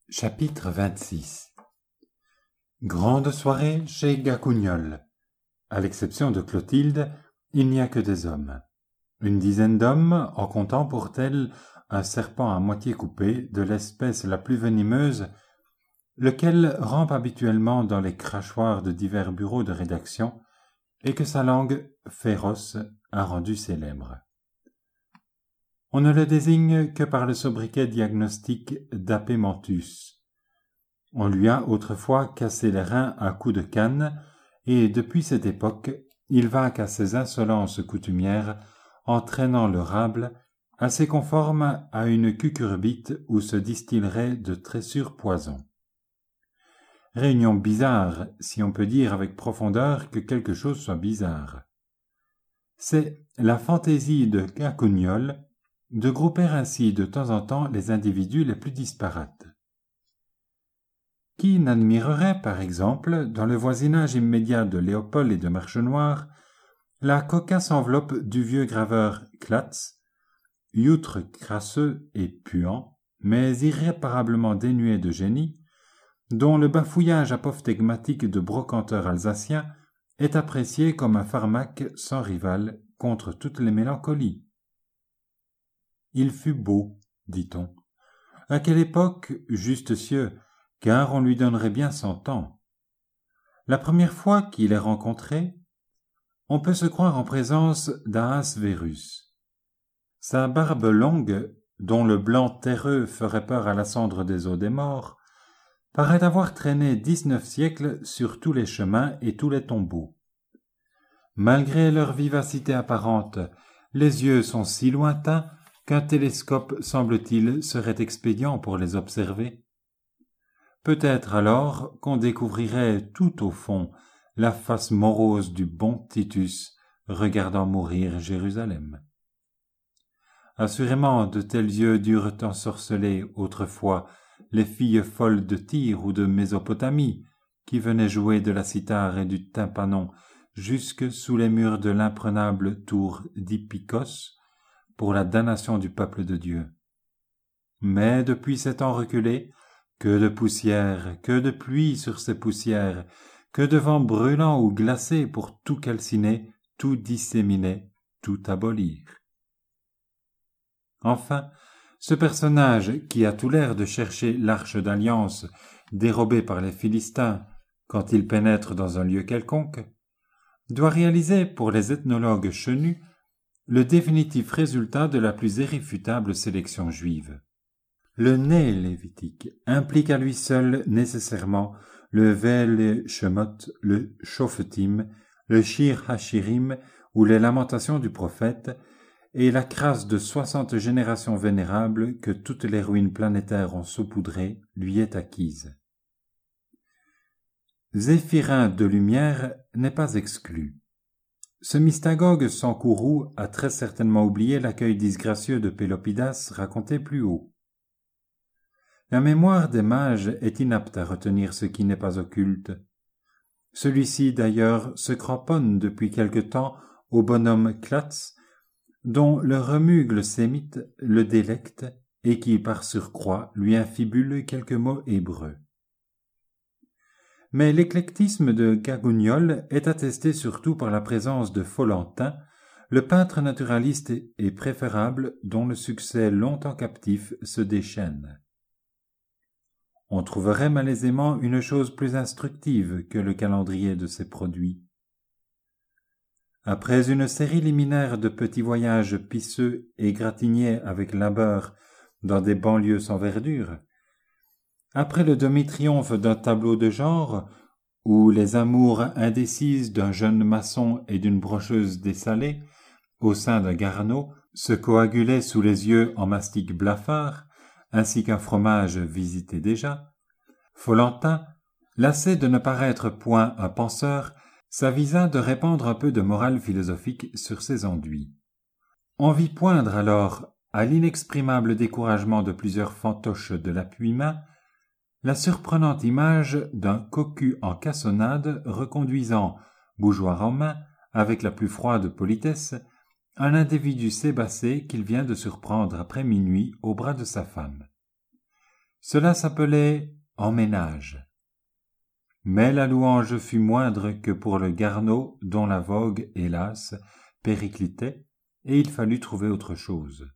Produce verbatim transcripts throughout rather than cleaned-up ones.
Chapitre vingt-six. Grande soirée chez Gacougnol. À l'exception de Clotilde, il n'y a que des hommes. Une dizaine d'hommes, en comptant pour tel un serpent à moitié coupé, de l'espèce la plus venimeuse, lequel rampe habituellement dans les crachoirs de divers bureaux de rédaction, et que sa langue féroce a rendu célèbre. On ne le désigne que par le sobriquet diagnostique d'Apémantus. On lui a autrefois cassé les reins à coups de canne, et depuis cette époque, il vaque à ses insolences coutumières, entraînant le rable, assez conforme à une cucurbite où se distillerait de très sûrs poisons. Réunion bizarre, si on peut dire avec profondeur que quelque chose soit bizarre. C'est la fantaisie de Gacougnol de grouper ainsi de temps en temps les individus les plus disparates. Qui n'admirerait, par exemple, dans le voisinage immédiat de Léopold et de Marchenoir, la cocasse enveloppe du vieux graveur Clatz, youtre crasseux et puant, mais irréparablement dénué de génie, dont le bafouillage apophthegmatique de brocanteur alsacien est apprécié comme un pharmaque sans rival contre toutes les mélancolies. Il fut beau, dit-on. À quelle époque, juste cieux, car on lui donnerait bien cent ans. La première fois qu'il est rencontré, on peut se croire en présence d'Ahasverus. Sa barbe longue, dont le blanc terreux ferait peur à la cendre des os des morts, paraît avoir traîné dix-neuf siècles sur tous les chemins et tous les tombeaux. Malgré leur vivacité apparente, les yeux sont si lointains qu'un télescope, semble-t-il, serait expédient pour les observer. Peut-être alors qu'on découvrirait tout au fond la face morose du bon Titus regardant mourir Jérusalem. Assurément, de tels yeux durent ensorceler autrefois les filles folles de Tyr ou de Mésopotamie qui venaient jouer de la cithare et du tympanon jusque sous les murs de l'imprenable tour d'Hippikos pour la damnation du peuple de Dieu. Mais depuis ces temps reculés, que de poussière, que de pluie sur ces poussières, que de vent brûlant ou glacé pour tout calciner, tout disséminer, tout abolir. Enfin, ce personnage qui a tout l'air de chercher l'arche d'alliance dérobée par les Philistins quand il pénètre dans un lieu quelconque, doit réaliser pour les ethnologues chenus le définitif résultat de la plus irréfutable sélection juive. Le né lévitique implique à lui seul nécessairement le Vel Shemot, le Shoftim, le Shir Hashirim ou les lamentations du prophète et la crasse de soixante générations vénérables que toutes les ruines planétaires ont saupoudrées lui est acquise. Zéphirin de lumière n'est pas exclu. Ce mystagogue sans courroux a très certainement oublié l'accueil disgracieux de Pélopidas raconté plus haut. La mémoire des mages est inapte à retenir ce qui n'est pas occulte. Celui-ci, d'ailleurs, se cramponne depuis quelque temps au bonhomme Clatz, dont le remugle sémite le délecte et qui, par surcroît, lui infibule quelques mots hébreux. Mais l'éclectisme de Gacougnol est attesté surtout par la présence de Follentin, le peintre naturaliste et préférable dont le succès longtemps captif se déchaîne. On trouverait malaisément une chose plus instructive que le calendrier de ces produits. Après une série liminaire de petits voyages pisseux et gratignés avec labeur dans des banlieues sans verdure, après le demi-triomphe d'un tableau de genre, où les amours indécises d'un jeune maçon et d'une brocheuse dessalée, au sein d'un garneau, se coagulaient sous les yeux en mastic blafard, ainsi qu'un fromage visité déjà, Follentin, lassé de ne paraître point un penseur, s'avisa de répandre un peu de morale philosophique sur ses enduits. On vit poindre alors, à l'inexprimable découragement de plusieurs fantoches de l'appui-main, la surprenante image d'un cocu en cassonade reconduisant, bougeoir en main, avec la plus froide politesse, un individu sébassé qu'il vient de surprendre après minuit au bras de sa femme. Cela s'appelait emménage. Mais la louange fut moindre que pour le garneau dont la vogue, hélas, périclitait, et il fallut trouver autre chose.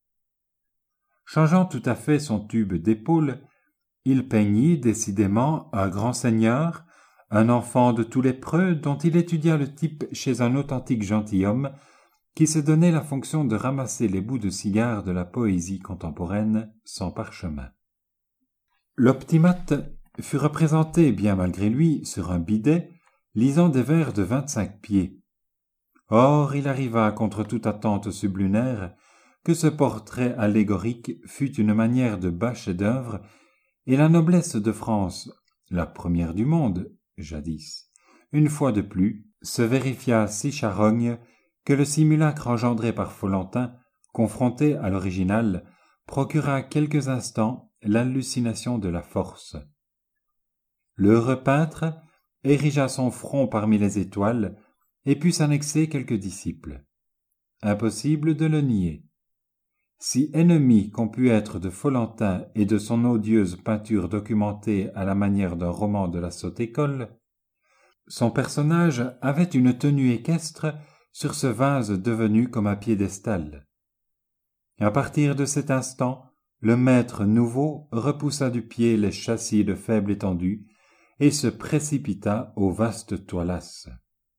Changeant tout à fait son tube d'épaule, il peignit décidément un grand seigneur, un enfant de tous les preux dont il étudia le type chez un authentique gentilhomme qui se donnait la fonction de ramasser les bouts de cigare de la poésie contemporaine sans parchemin. L'optimate fut représenté, bien malgré lui, sur un bidet, lisant des vers de vingt-cinq pieds. Or, il arriva, contre toute attente sublunaire, que ce portrait allégorique fut une manière de bas chef-d'œuvre, et la noblesse de France, la première du monde, jadis, une fois de plus, se vérifia si charogne que le simulacre engendré par Follentin, confronté à l'original, procura quelques instants l'hallucination de la force. L'heureux peintre érigea son front parmi les étoiles et put s'annexer quelques disciples. Impossible de le nier. Si ennemi qu'on pût être de Follentin et de son odieuse peinture documentée à la manière d'un roman de la sotte école, son personnage avait une tenue équestre sur ce vase devenu comme un piédestal. À partir de cet instant, le maître nouveau repoussa du pied les châssis de faible étendue et se précipita aux vastes toilasses.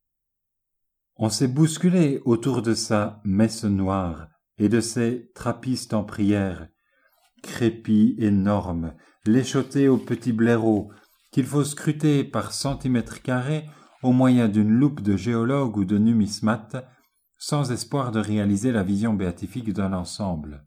On s'est bousculé autour de sa messe noire et de ses trappistes en prière, crépis énormes, léchotés aux petits blaireaux, qu'il faut scruter par centimètres carrés au moyen d'une loupe de géologue ou de numismate, sans espoir de réaliser la vision béatifique d'un ensemble.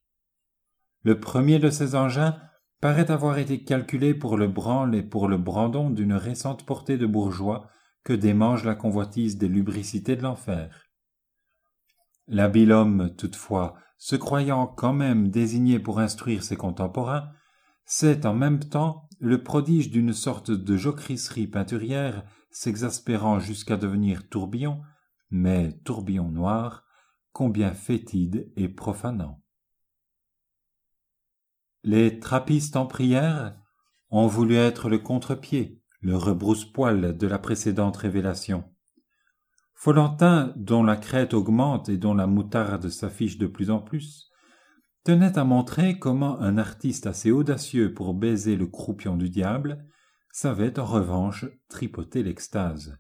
Le premier de ces engins paraît avoir été calculé pour le branle et pour le brandon d'une récente portée de bourgeois que démange la convoitise des lubricités de l'enfer. L'habile homme, toutefois, se croyant quand même désigné pour instruire ses contemporains, c'est en même temps le prodige d'une sorte de jocrisseri peinturière s'exaspérant jusqu'à devenir tourbillon, mais tourbillon noir, combien fétide et profanant. Les trappistes en prière ont voulu être le contre-pied, le rebrousse-poil de la précédente révélation. Follentin, dont la crête augmente et dont la moutarde s'affiche de plus en plus, tenait à montrer comment un artiste assez audacieux pour baiser le croupion du diable savait en revanche tripoter l'extase.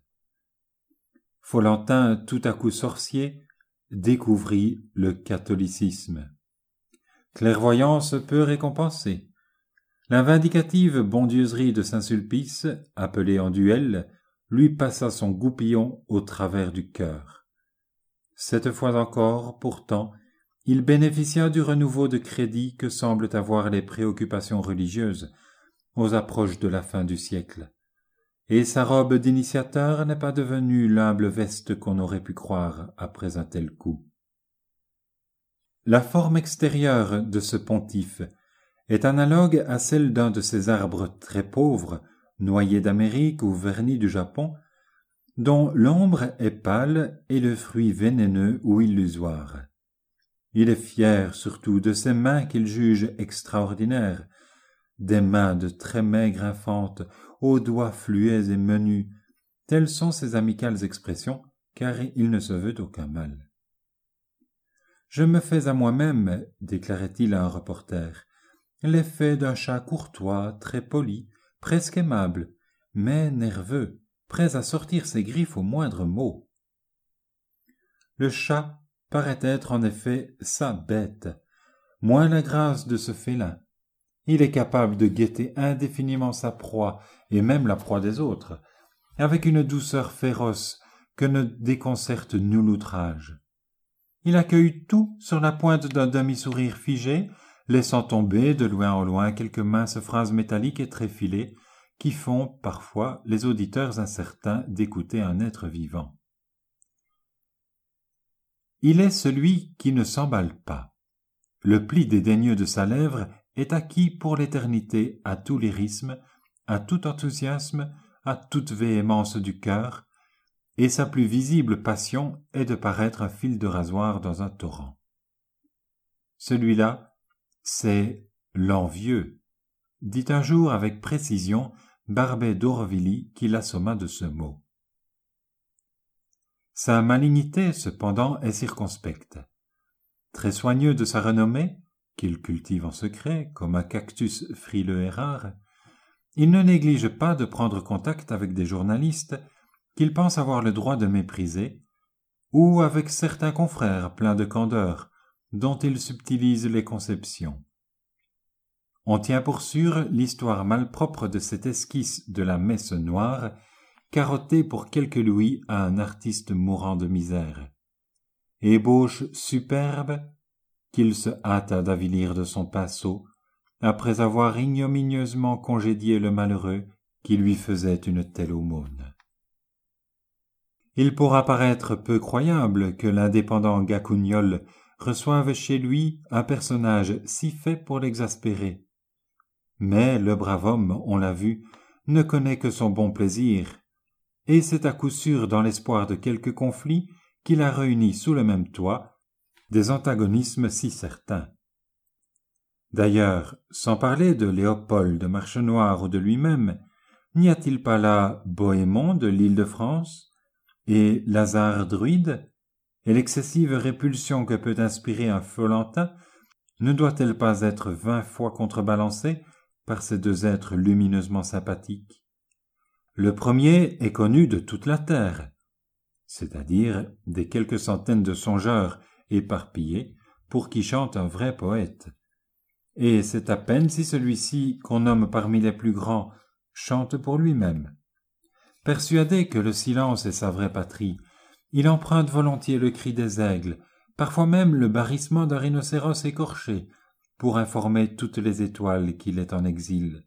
Follentin, tout à coup sorcier, découvrit le catholicisme. Clairvoyance peu récompensée. La vindicative bondieuserie de Saint-Sulpice, appelée en duel, lui passa son goupillon au travers du cœur. Cette fois encore, pourtant, il bénéficia du renouveau de crédit que semblent avoir les préoccupations religieuses aux approches de la fin du siècle, et sa robe d'initiateur n'est pas devenue l'humble veste qu'on aurait pu croire après un tel coup. La forme extérieure de ce pontife est analogue à celle d'un de ces arbres très pauvres, noyés d'Amérique ou vernis du Japon, dont l'ombre est pâle et le fruit vénéneux ou illusoire. Il est fier surtout de ses mains qu'il juge extraordinaires, des mains de très maigre infante, aux doigts fluets et menus, telles sont ses amicales expressions, car il ne se veut aucun mal. « Je me fais à moi-même, déclarait-il à un reporter, l'effet d'un chat courtois, très poli, presque aimable, mais nerveux, prêt à sortir ses griffes au moindre mot. » Le chat paraît être en effet sa bête, moins la grâce de ce félin. Il est capable de guetter indéfiniment sa proie, et même la proie des autres, avec une douceur féroce que ne déconcerte nul outrage. Il accueille tout sur la pointe d'un demi-sourire figé, laissant tomber de loin en loin quelques minces phrases métalliques et tréfilées qui font, parfois, les auditeurs incertains d'écouter un être vivant. Il est celui qui ne s'emballe pas. Le pli dédaigneux de sa lèvre est acquis pour l'éternité à tout lyrisme, à tout enthousiasme, à toute véhémence du cœur, et sa plus visible passion est de paraître un fil de rasoir dans un torrent. Celui-là, c'est l'envieux, dit un jour avec précision Barbey d'Aurevilly qui l'assomma de ce mot. Sa malignité, cependant, est circonspecte. Très soigneux de sa renommée, qu'il cultive en secret, comme un cactus frileux et rare, il ne néglige pas de prendre contact avec des journalistes qu'il pense avoir le droit de mépriser, ou avec certains confrères pleins de candeur, dont il subtilise les conceptions. On tient pour sûr l'histoire malpropre de cette esquisse de la messe noire, carottée pour quelques louis à un artiste mourant de misère. Ébauche superbe qu'il se hâta d'avilir de son pinceau, après avoir ignominieusement congédié le malheureux qui lui faisait une telle aumône. Il pourra paraître peu croyable que l'indépendant Gacougnol reçoive chez lui un personnage si fait pour l'exaspérer. Mais le brave homme, on l'a vu, ne connaît que son bon plaisir, et c'est à coup sûr dans l'espoir de quelque conflit qu'il a réuni sous le même toit des antagonismes si certains. D'ailleurs, sans parler de Léopold de Marchenoir ou de lui-même, n'y a-t-il pas là Bohémond de l'Île-de-France et Lazare Druide, et l'excessive répulsion que peut inspirer un Follentin ne doit-elle pas être vingt fois contrebalancée par ces deux êtres lumineusement sympathiques? Le premier est connu de toute la terre, c'est-à-dire des quelques centaines de songeurs éparpillés pour qui chante un vrai poète. Et c'est à peine si celui-ci, qu'on nomme parmi les plus grands, chante pour lui-même. Persuadé que le silence est sa vraie patrie, il emprunte volontiers le cri des aigles, parfois même le barrissement d'un rhinocéros écorché, pour informer toutes les étoiles qu'il est en exil.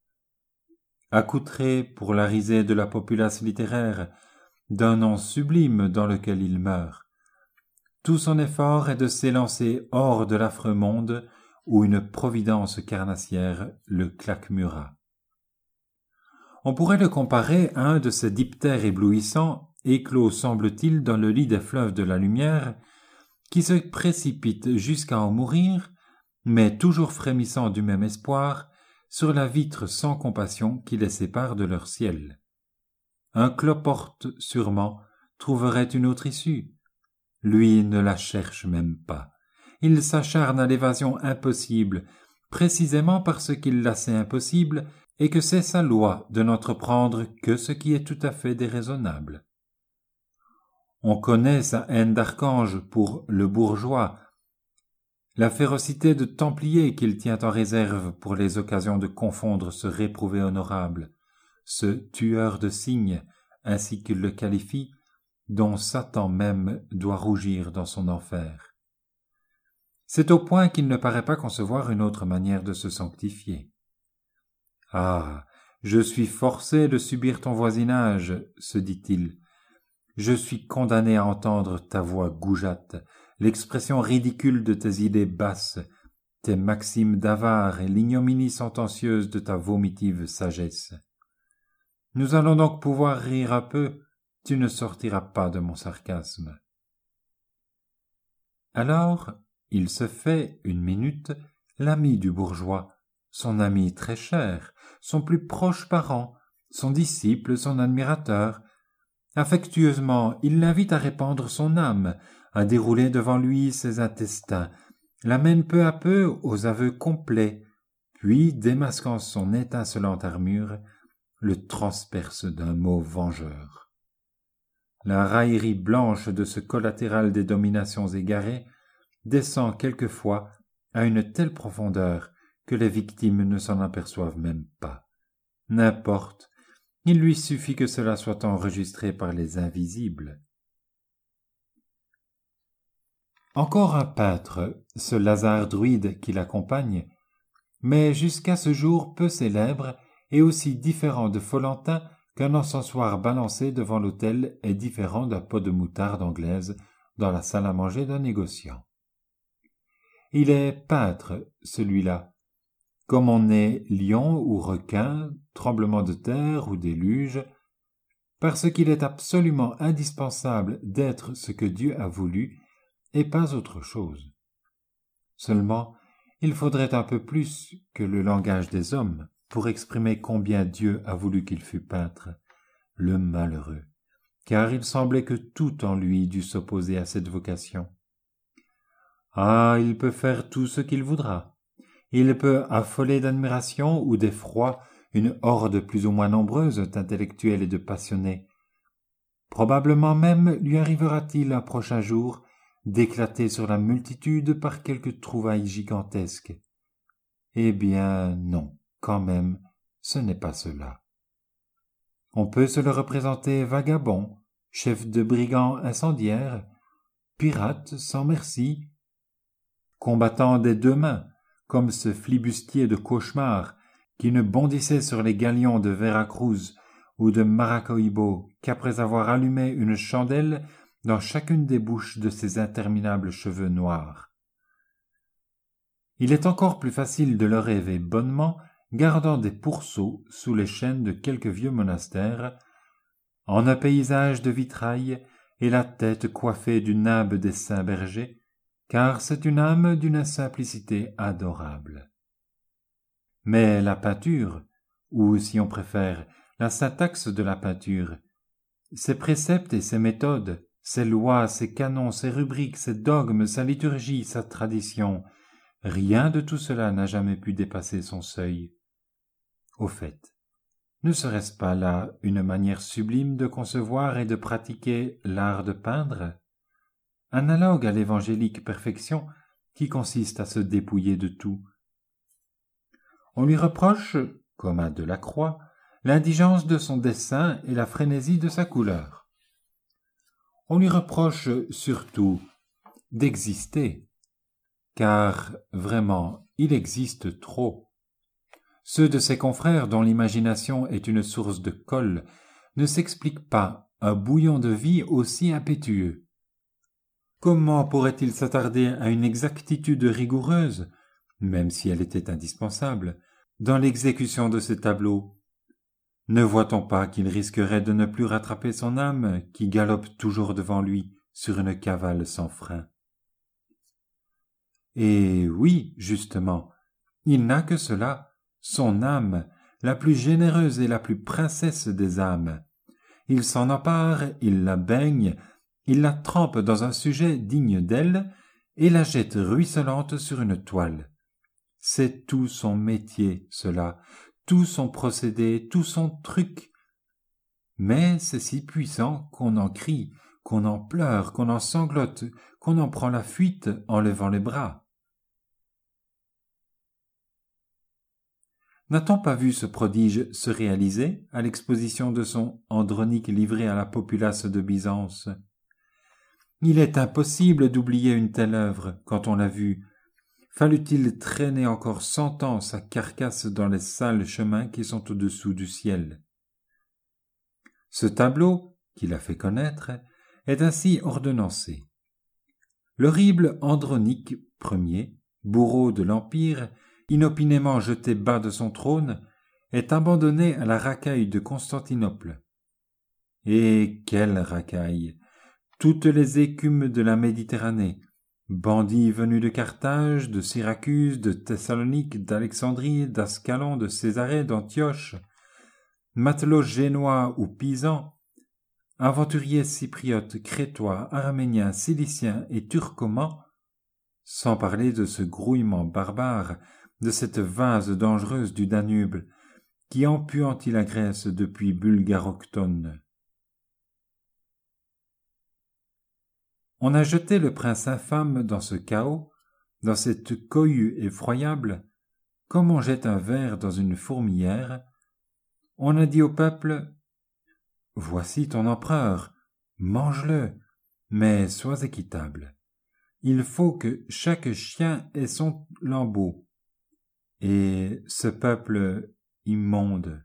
Accoutré, pour la risée de la populace littéraire, d'un nom sublime dans lequel il meurt, tout son effort est de s'élancer hors de l'affreux monde où une providence carnassière le claquemura. On pourrait le comparer à un de ces diptères éblouissants, éclos semble-t-il dans le lit des fleuves de la lumière, qui se précipitent jusqu'à en mourir, mais toujours frémissant du même espoir, sur la vitre sans compassion qui les sépare de leur ciel. Un cloporte, sûrement, trouverait une autre issue. Lui ne la cherche même pas. Il s'acharne à l'évasion impossible, précisément parce qu'il la sait impossible et que c'est sa loi de n'entreprendre que ce qui est tout à fait déraisonnable. On connaît sa haine d'archange pour le bourgeois, la férocité de templier qu'il tient en réserve pour les occasions de confondre ce réprouvé honorable, ce tueur de cygnes, ainsi qu'il le qualifie, dont Satan même doit rougir dans son enfer. C'est au point qu'il ne paraît pas concevoir une autre manière de se sanctifier. « Ah, je suis forcé de subir ton voisinage, se dit-il. Je suis condamné à entendre ta voix goujatte, l'expression ridicule de tes idées basses, tes maximes d'avare et l'ignominie sentencieuse de ta vomitive sagesse. Nous allons donc pouvoir rire un peu, tu ne sortiras pas de mon sarcasme. » Alors, il se fait, une minute, l'ami du bourgeois, son ami très cher, son plus proche parent, son disciple, son admirateur. Affectueusement, il l'invite à répandre son âme, à dérouler devant lui ses intestins, l'amène peu à peu aux aveux complets, puis, démasquant son étincelante armure, le transperce d'un mot vengeur. La raillerie blanche de ce collatéral des dominations égarées descend quelquefois à une telle profondeur que les victimes ne s'en aperçoivent même pas. N'importe, il lui suffit que cela soit enregistré par les invisibles. Encore un peintre, ce Lazare Druide qui l'accompagne, mais jusqu'à ce jour peu célèbre et aussi différent de Follentin qu'un encensoir balancé devant l'autel est différent d'un pot de moutarde anglaise dans la salle à manger d'un négociant. Il est peintre, celui-là, comme on est lion ou requin, tremblement de terre ou déluge, parce qu'il est absolument indispensable d'être ce que Dieu a voulu et pas autre chose. Seulement, il faudrait un peu plus que le langage des hommes pour exprimer combien Dieu a voulu qu'il fût peintre, le malheureux, car il semblait que tout en lui dût s'opposer à cette vocation. Ah, il peut faire tout ce qu'il voudra. Il peut affoler d'admiration ou d'effroi une horde plus ou moins nombreuse d'intellectuels et de passionnés. Probablement même lui arrivera-t-il un prochain jour d'éclater sur la multitude par quelque trouvaille gigantesque. Eh bien, non, quand même, ce n'est pas cela. On peut se le représenter vagabond, chef de brigands incendiaires, pirate sans merci, combattant des deux mains, comme ce flibustier de cauchemar qui ne bondissait sur les galions de Veracruz ou de Maracaibo qu'après avoir allumé une chandelle dans chacune des bouches de ses interminables cheveux noirs. Il est encore plus facile de le rêver bonnement gardant des pourceaux sous les chênes de quelques vieux monastères, en un paysage de vitrail et la tête coiffée du nimbe des saints bergers, car c'est une âme d'une simplicité adorable. Mais la peinture, ou si on préfère, la syntaxe de la peinture, ses préceptes et ses méthodes, ses lois, ses canons, ses rubriques, ses dogmes, sa liturgie, sa tradition, rien de tout cela n'a jamais pu dépasser son seuil. Au fait, ne serait-ce pas là une manière sublime de concevoir et de pratiquer l'art de peindre, analogue à l'évangélique perfection qui consiste à se dépouiller de tout? On lui reproche, comme à Delacroix, l'indigence de son dessin et la frénésie de sa couleur. On lui reproche surtout d'exister, car vraiment il existe trop. Ceux de ses confrères dont l'imagination est une source de colle ne s'expliquent pas un bouillon de vie aussi impétueux. Comment pourrait-il s'attarder à une exactitude rigoureuse, même si elle était indispensable, dans l'exécution de ce tableau? Ne voit-on pas qu'il risquerait de ne plus rattraper son âme qui galope toujours devant lui sur une cavale sans frein? Et oui, justement, il n'a que cela, son âme, la plus généreuse et la plus princesse des âmes. Il s'en empare, il la baigne, il la trempe dans un sujet digne d'elle et la jette ruisselante sur une toile. C'est tout son métier, cela, tout son procédé, tout son truc. Mais c'est si puissant qu'on en crie, qu'on en pleure, qu'on en sanglote, qu'on en prend la fuite en levant les bras. N'a-t-on pas vu ce prodige se réaliser à l'exposition de son Andronique livré à la populace de Byzance? Il est impossible d'oublier une telle œuvre quand on l'a vue. Fallut-il traîner encore cent ans sa carcasse dans les sales chemins qui sont au-dessous du ciel? Ce tableau, qui l'a fait connaître, est ainsi ordonnancé. L'horrible Andronique Ier, bourreau de l'Empire, inopinément jeté bas de son trône, est abandonné à la racaille de Constantinople. Et quelle racaille! Toutes les écumes de la Méditerranée, bandits venus de Carthage, de Syracuse, de Thessalonique, d'Alexandrie, d'Ascalon, de Césarée, d'Antioche, matelots génois ou pisans, aventuriers cypriotes, crétois, arméniens, ciliciens et turcomans, sans parler de ce grouillement barbare, de cette vase dangereuse du Danube, qui empuantit la Grèce depuis Bulgaroctone. On a jeté le prince infâme dans ce chaos, dans cette cohue effroyable, comme on jette un ver dans une fourmilière. On a dit au peuple « Voici ton empereur, mange-le, mais sois équitable. Il faut que chaque chien ait son lambeau. » Et ce peuple immonde,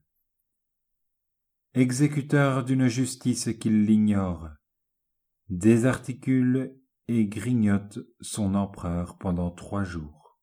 exécuteur d'une justice qu'il l'ignore, désarticule et grignote son empereur pendant trois jours.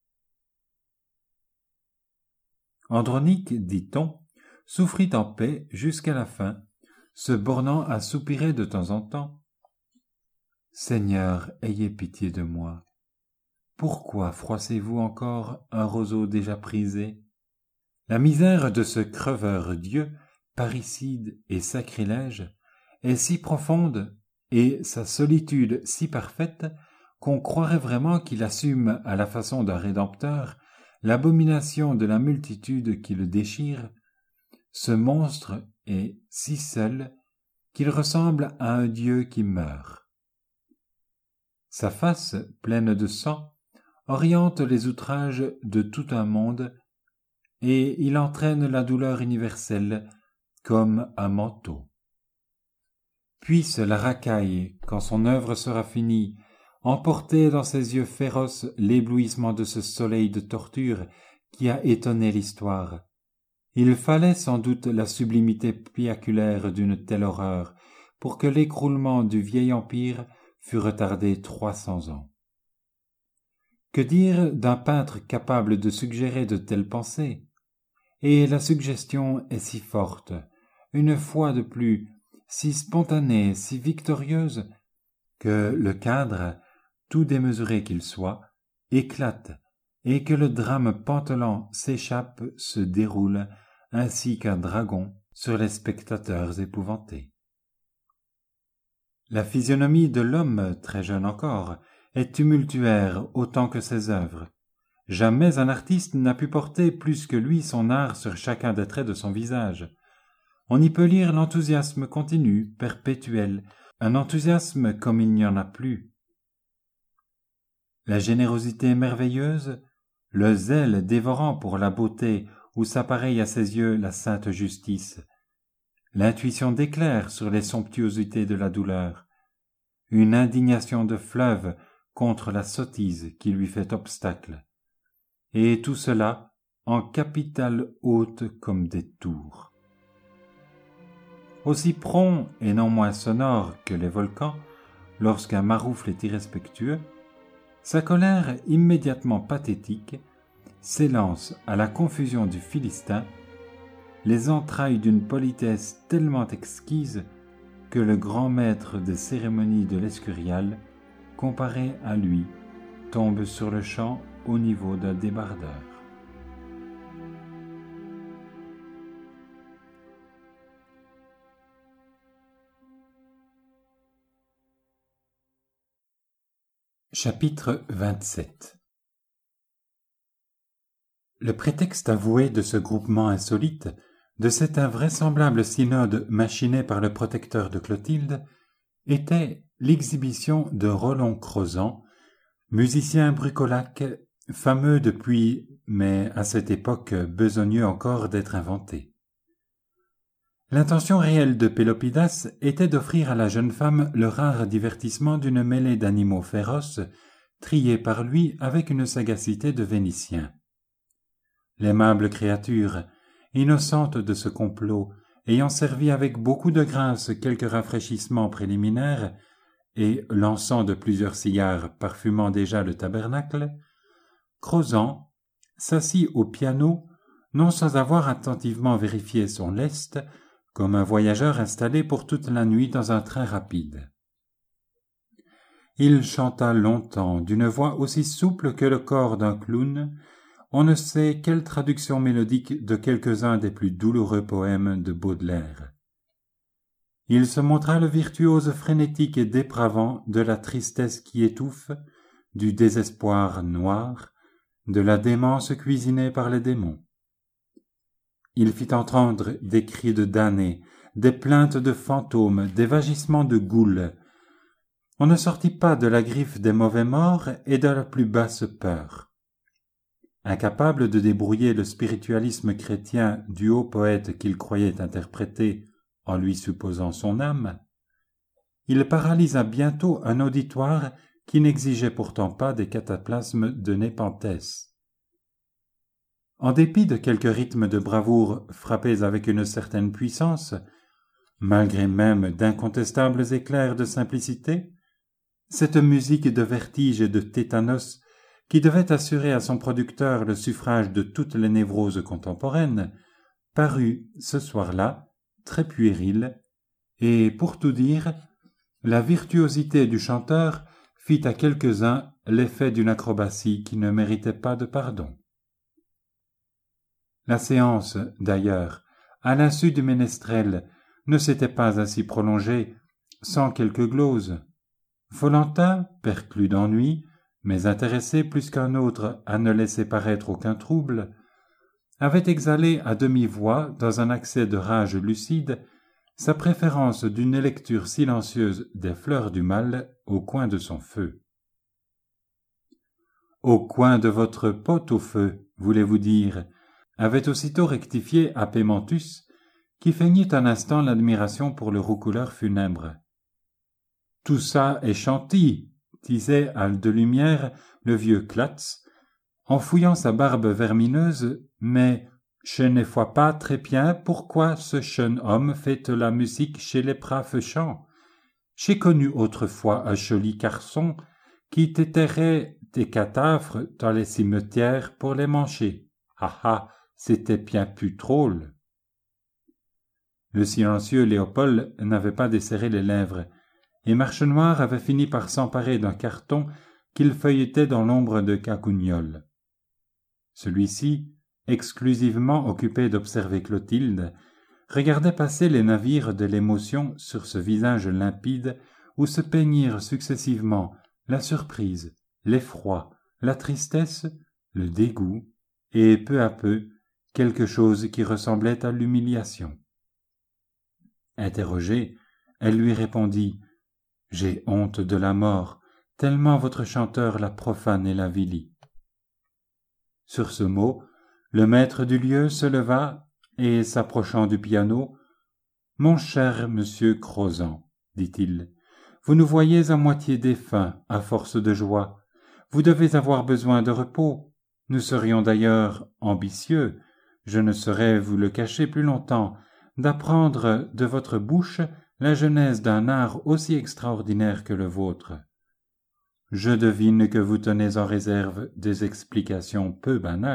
Andronique, dit-on, souffrit en paix jusqu'à la fin, se bornant à soupirer de temps en temps. « Seigneur, ayez pitié de moi. » pourquoi froissez-vous encore un roseau déjà prisé? La misère de ce creveur-dieu, parricide et sacrilège, est si profonde et sa solitude si parfaite qu'on croirait vraiment qu'il assume à la façon d'un rédempteur l'abomination de la multitude qui le déchire. Ce monstre est si seul qu'il ressemble à un dieu qui meurt. Sa face, pleine de sang, oriente les outrages de tout un monde, et il entraîne la douleur universelle comme un manteau. Puisse la racaille, quand son œuvre sera finie, emporter dans ses yeux féroces l'éblouissement de ce soleil de torture qui a étonné l'histoire. Il fallait sans doute la sublimité piaculaire d'une telle horreur pour que l'écroulement du vieil empire fût retardé trois cents ans. Que dire d'un peintre capable de suggérer de telles pensées? Et la suggestion est si forte, une fois de plus, si spontanée, si victorieuse, que le cadre, tout démesuré qu'il soit, éclate, et que le drame pantelant s'échappe, se déroule, ainsi qu'un dragon, sur les spectateurs épouvantés. La physionomie de l'homme, très jeune encore, est tumultuaire autant que ses œuvres. Jamais un artiste n'a pu porter plus que lui son art sur chacun des traits de son visage. On y peut lire l'enthousiasme continu, perpétuel, un enthousiasme comme il n'y en a plus. La générosité merveilleuse, le zèle dévorant pour la beauté où s'appareille à ses yeux la sainte justice, l'intuition d'éclair sur les somptuosités de la douleur, une indignation de fleuve contre la sottise qui lui fait obstacle, et tout cela en capitale haute comme des tours. Aussi prompt et non moins sonore que les volcans, lorsqu'un maroufle est irrespectueux, sa colère immédiatement pathétique s'élance à la confusion du Philistin, les entrailles d'une politesse tellement exquise que le grand maître des cérémonies de l'Escurial, comparé à lui, tombe sur le champ au niveau d'un débardeur. Chapitre vingt-sept. Le prétexte avoué de ce groupement insolite, de cet invraisemblable synode machiné par le protecteur de Clotilde, était l'exhibition de Rollon Crozant, musicien brucolaque, fameux depuis, mais à cette époque besogneux encore d'être inventé. L'intention réelle de Pélopidas était d'offrir à la jeune femme le rare divertissement d'une mêlée d'animaux féroces, triés par lui avec une sagacité de Vénitien. L'aimable créature, innocente de ce complot, ayant servi avec beaucoup de grâce quelques rafraîchissements préliminaires, et lançant de plusieurs cigares parfumant déjà le tabernacle, Crozant s'assit au piano, non sans avoir attentivement vérifié son lest, comme un voyageur installé pour toute la nuit dans un train rapide. Il chanta longtemps, d'une voix aussi souple que le corps d'un clown, on ne sait quelle traduction mélodique de quelques-uns des plus douloureux poèmes de Baudelaire. Il se montra le virtuose frénétique et dépravant de la tristesse qui étouffe, du désespoir noir, de la démence cuisinée par les démons. Il fit entendre des cris de damnés, des plaintes de fantômes, des vagissements de goules. On ne sortit pas de la griffe des mauvais morts et de la plus basse peur. Incapable de débrouiller le spiritualisme chrétien du haut poète qu'il croyait interpréter en lui supposant son âme, il paralysa bientôt un auditoire qui n'exigeait pourtant pas des cataplasmes de Népenthès. En dépit de quelques rythmes de bravoure frappés avec une certaine puissance, malgré même d'incontestables éclairs de simplicité, cette musique de vertige et de tétanos, qui devait assurer à son producteur le suffrage de toutes les névroses contemporaines, parut, ce soir-là, très puérile, et, pour tout dire, la virtuosité du chanteur fit à quelques-uns l'effet d'une acrobatie qui ne méritait pas de pardon. La séance, d'ailleurs, à l'insu du ménestrel, ne s'était pas ainsi prolongée sans quelques gloses. Follentin, perclus d'ennui, mais intéressé plus qu'un autre à ne laisser paraître aucun trouble, avait exhalé à demi-voix, dans un accès de rage lucide, sa préférence d'une lecture silencieuse des Fleurs du Mal au coin de son feu. « Au coin de votre pot-au-feu, voulez-vous dire ?» avait aussitôt rectifié Apémentus, qui feignit un instant l'admiration pour le roucouleur funèbre. « Tout ça est chantilly, disait à de lumière le vieux Clatz, en fouillant sa barbe vermineuse, mais je ne vois pas très bien pourquoi ce jeune homme fait la musique chez les braves gens. J'ai connu autrefois un joli garçon qui déterrait des cadavres dans les cimetières pour les manger. Ah ah, c'était bien plus drôle. » Le silencieux Léopold n'avait pas desserré les lèvres, et Marchenoir avait fini par s'emparer d'un carton qu'il feuilletait dans l'ombre de Cacougnole. Celui-ci, exclusivement occupé d'observer Clotilde, regardait passer les navires de l'émotion sur ce visage limpide où se peignirent successivement la surprise, l'effroi, la tristesse, le dégoût et, peu à peu, quelque chose qui ressemblait à l'humiliation. Interrogée, elle lui répondit « J'ai honte de la mort, tellement votre chanteur la profane et la vilie. » Sur ce mot, le maître du lieu se leva et, s'approchant du piano, « Mon cher monsieur Crozant, dit-il, vous nous voyez à moitié défunts à force de joie. Vous devez avoir besoin de repos. Nous serions d'ailleurs ambitieux, je ne saurais vous le cacher plus longtemps, d'apprendre de votre bouche la genèse d'un art aussi extraordinaire que le vôtre. Je devine que vous tenez en réserve des explications peu banales. »«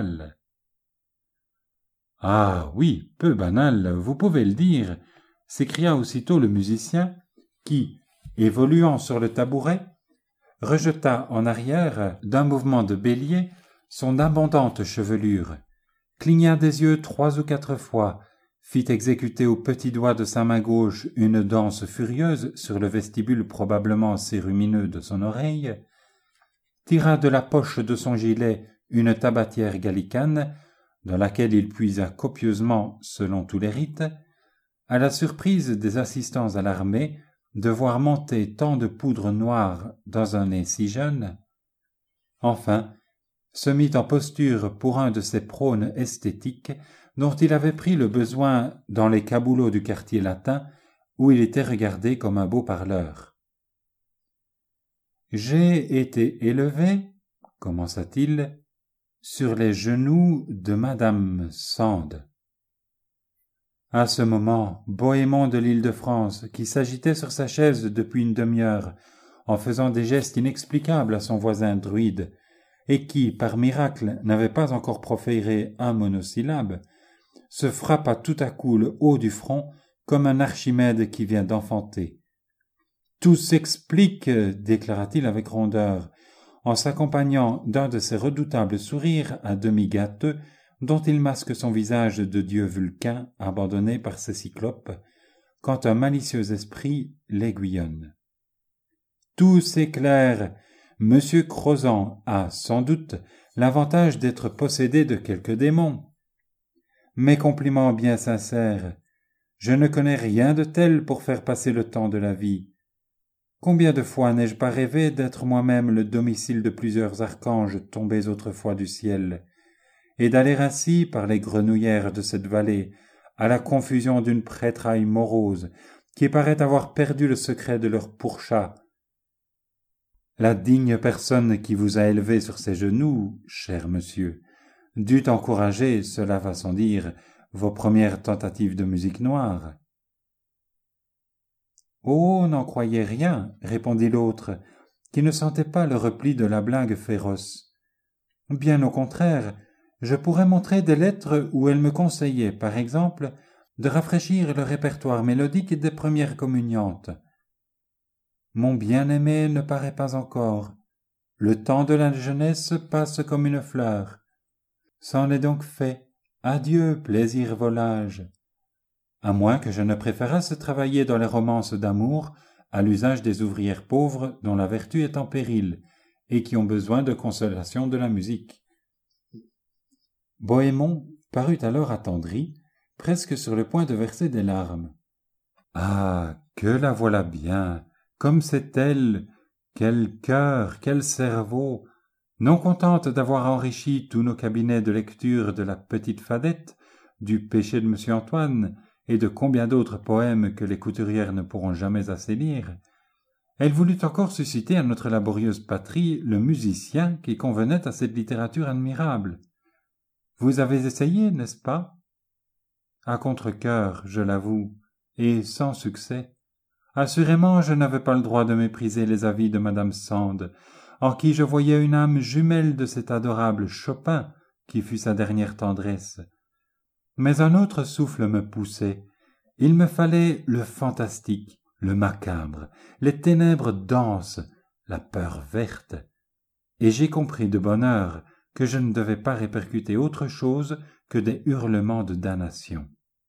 Ah oui, peu banales, vous pouvez le dire, » s'écria aussitôt le musicien, qui, évoluant sur le tabouret, rejeta en arrière d'un mouvement de bélier son abondante chevelure, cligna des yeux trois ou quatre fois, fit exécuter au petit doigt de sa main gauche une danse furieuse sur le vestibule probablement cérumineux de son oreille, tira de la poche de son gilet une tabatière gallicane, dans laquelle il puisa copieusement selon tous les rites, à la surprise des assistants à l'armée de voir monter tant de poudre noire dans un nez si jeune, enfin se mit en posture pour un de ces prônes esthétiques dont il avait pris le besoin dans les caboulots du quartier latin où il était regardé comme un beau parleur. « J'ai été élevé, commença-t-il, sur les genoux de madame Sand. » À ce moment, Bohémond de l'Île-de-France, qui s'agitait sur sa chaise depuis une demi-heure, en faisant des gestes inexplicables à son voisin druide, et qui, par miracle, n'avait pas encore proféré un monosyllabe, se frappa tout à coup le haut du front comme un Archimède qui vient d'enfanter. « Tout s'explique, déclara-t-il avec rondeur, en s'accompagnant d'un de ces redoutables sourires à demi gâteux dont il masque son visage de dieu Vulcain abandonné par ses cyclopes, quand un malicieux esprit l'aiguillonne. « Tout s'éclaire. Monsieur Crozant a, sans doute, l'avantage d'être possédé de quelques démons. Mes compliments bien sincères. Je ne connais rien de tel pour faire passer le temps de la vie. Combien de fois n'ai-je pas rêvé d'être moi-même le domicile de plusieurs archanges tombés autrefois du ciel, et d'aller ainsi, par les grenouillères de cette vallée, à la confusion d'une prêtraille morose, qui paraît avoir perdu le secret de leur pourchat. La digne personne qui vous a élevé sur ses genoux, cher monsieur, dut encourager, cela va sans dire, vos premières tentatives de musique noire. « Oh, n'en croyez rien, répondit l'autre, qui ne sentait pas le repli de la blague féroce. Bien au contraire, je pourrais montrer des lettres où elle me conseillait, par exemple, de rafraîchir le répertoire mélodique des premières communiantes. mon bien-aimé ne paraît pas encore. Le temps de la jeunesse passe comme une fleur. C'en est donc fait. Adieu, plaisir volage. À moins que je ne préférasse travailler dans les romances d'amour à l'usage des ouvrières pauvres dont la vertu est en péril et qui ont besoin de consolation de la musique. Bohémond parut alors attendri, presque sur le point de verser des larmes. Ah, que la voilà bien, comme c'est elle, quel cœur, quel cerveau, non contente d'avoir enrichi tous nos cabinets de lecture de la petite Fadette, du péché de Monsieur Antoine et de combien d'autres poèmes que les couturières ne pourront jamais assez lire, elle voulut encore susciter à notre laborieuse patrie le musicien qui convenait à cette littérature admirable. Vous avez essayé, n'est-ce pas? À contre-cœur, je l'avoue, et sans succès. Assurément, je n'avais pas le droit de mépriser les avis de Madame Sand, en qui je voyais une âme jumelle de cet adorable Chopin qui fut sa dernière tendresse. Mais un autre souffle me poussait. Il me fallait le fantastique, le macabre, les ténèbres denses, la peur verte. Et j'ai compris de bonne heure que je ne devais pas répercuter autre chose que des hurlements de damnation.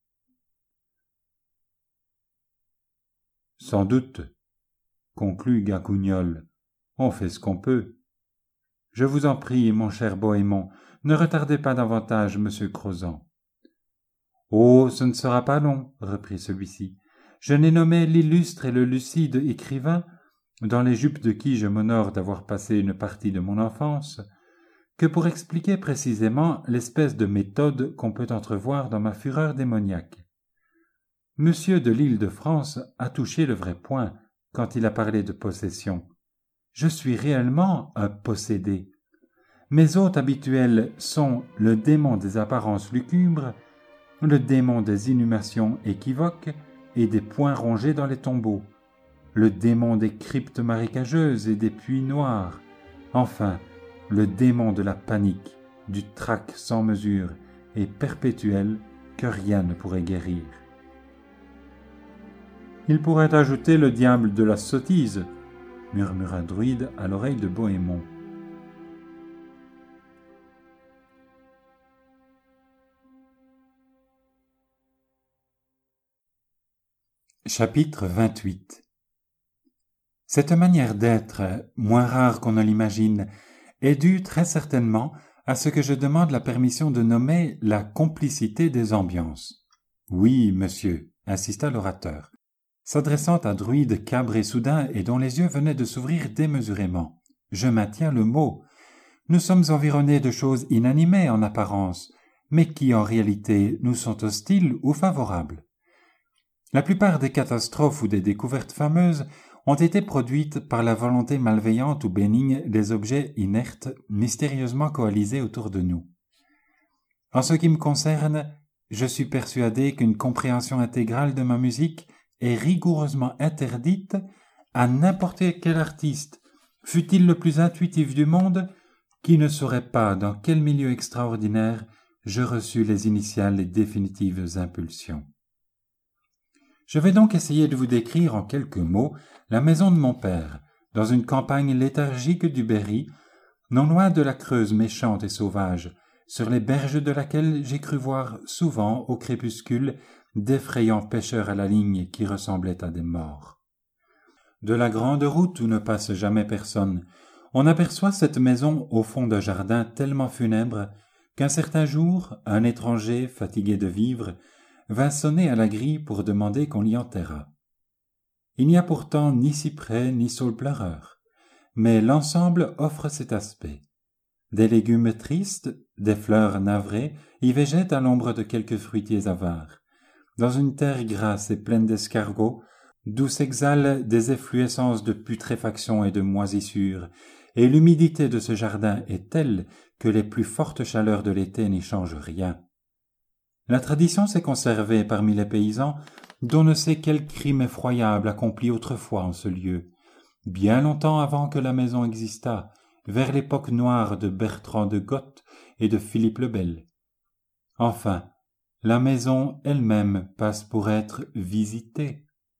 Sans doute, conclut Gacougnol, on fait ce qu'on peut. Je vous en prie, mon cher Bohémond, ne retardez pas davantage monsieur Crozant. Oh, ce ne sera pas long, reprit celui-ci. Je n'ai nommé l'illustre et le lucide écrivain, dans les jupes de qui je m'honore d'avoir passé une partie de mon enfance, que pour expliquer précisément l'espèce de méthode qu'on peut entrevoir dans ma fureur démoniaque. Monsieur de l'Île-de-France a touché le vrai point quand il a parlé de possession. Je suis réellement un possédé. Mes hôtes habituels sont le démon des apparences lucubres, le démon des inhumations équivoques et des poings rongés dans les tombeaux, le démon des cryptes marécageuses et des puits noirs, enfin, le démon de la panique, du trac sans mesure et perpétuel que rien ne pourrait guérir. Il pourrait ajouter le diable de la sottise, murmura Druide à l'oreille de Bohémond. Chapitre vingt-huit. Cette manière d'être, moins rare qu'on ne l'imagine, est due très certainement à ce que je demande la permission de nommer la complicité des ambiances. Oui, monsieur, insista l'orateur, s'adressant à Druide cabré soudain et dont les yeux venaient de s'ouvrir démesurément. Je maintiens le mot. Nous sommes environnés de choses inanimées en apparence, mais qui en réalité nous sont hostiles ou favorables. La plupart des catastrophes ou des découvertes fameuses ont été produites par la volonté malveillante ou bénigne des objets inertes mystérieusement coalisés autour de nous. En ce qui me concerne, je suis persuadé qu'une compréhension intégrale de ma musique est rigoureusement interdite à n'importe quel artiste, fût-il le plus intuitif du monde, qui ne saurait pas dans quel milieu extraordinaire je reçus les initiales et définitives impulsions. Je vais donc essayer de vous décrire en quelques mots la maison de mon père, dans une campagne léthargique du Berry, non loin de la Creuse méchante et sauvage, sur les berges de laquelle j'ai cru voir souvent au crépuscule d'effrayants pêcheurs à la ligne qui ressemblaient à des morts. De la grande route où ne passe jamais personne, on aperçoit cette maison au fond d'un jardin tellement funèbre qu'un certain jour, un étranger fatigué de vivre vint sonner à la grille pour demander qu'on l'y enterrât. Il n'y a pourtant ni cyprès ni saule pleureur, mais l'ensemble offre cet aspect. Des légumes tristes, des fleurs navrées y végètent à l'ombre de quelques fruitiers avares. Dans une terre grasse et pleine d'escargots, d'où s'exhalent des effluescences de putréfaction et de moisissure, et l'humidité de ce jardin est telle que les plus fortes chaleurs de l'été n'y changent rien. La tradition s'est conservée parmi les paysans d'on ne sait quel crime effroyable accompli autrefois en ce lieu, bien longtemps avant que la maison existât, vers l'époque noire de Bertrand de Goth et de Philippe le Bel. Enfin, la maison elle-même passe pour être visitée.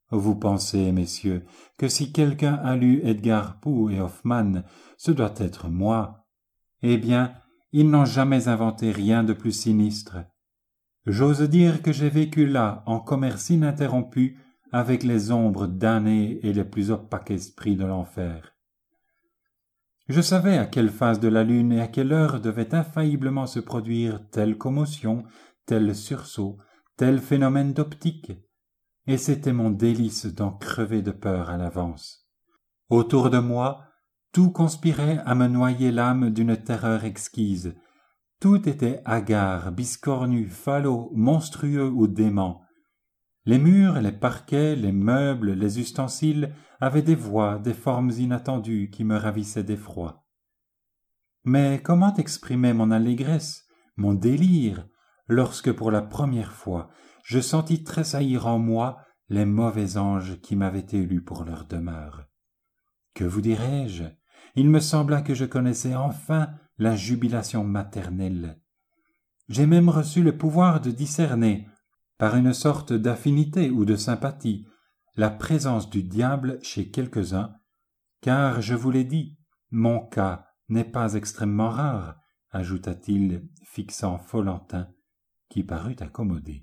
Vous pensez, messieurs, que si quelqu'un a lu Edgar Poe et Hoffmann, ce doit être moi. Eh bien, ils n'ont jamais inventé rien de plus sinistre. J'ose dire que j'ai vécu là, en commerce ininterrompu, avec les ombres damnées et les plus opaques esprits de l'enfer. Je savais à quelle phase de la lune et à quelle heure devait infailliblement se produire telle commotion, tel sursaut, tel phénomène d'optique, et c'était mon délice d'en crever de peur à l'avance. Autour de moi, tout conspirait à me noyer l'âme d'une terreur exquise. Tout était hagard, biscornu, falot, monstrueux ou dément. Les murs, les parquets, les meubles, les ustensiles avaient des voix, des formes inattendues qui me ravissaient d'effroi. Mais comment exprimer mon allégresse, mon délire, lorsque pour la première fois je sentis tressaillir en moi les mauvais anges qui m'avaient élu pour leur demeure. Que vous dirais-je? Il me sembla que je connaissais enfin la jubilation maternelle. J'ai même reçu le pouvoir de discerner, par une sorte d'affinité ou de sympathie, la présence du diable chez quelques-uns, car, je vous l'ai dit, mon cas n'est pas extrêmement rare, ajouta-t-il, fixant Follentin, qui parut accommodé.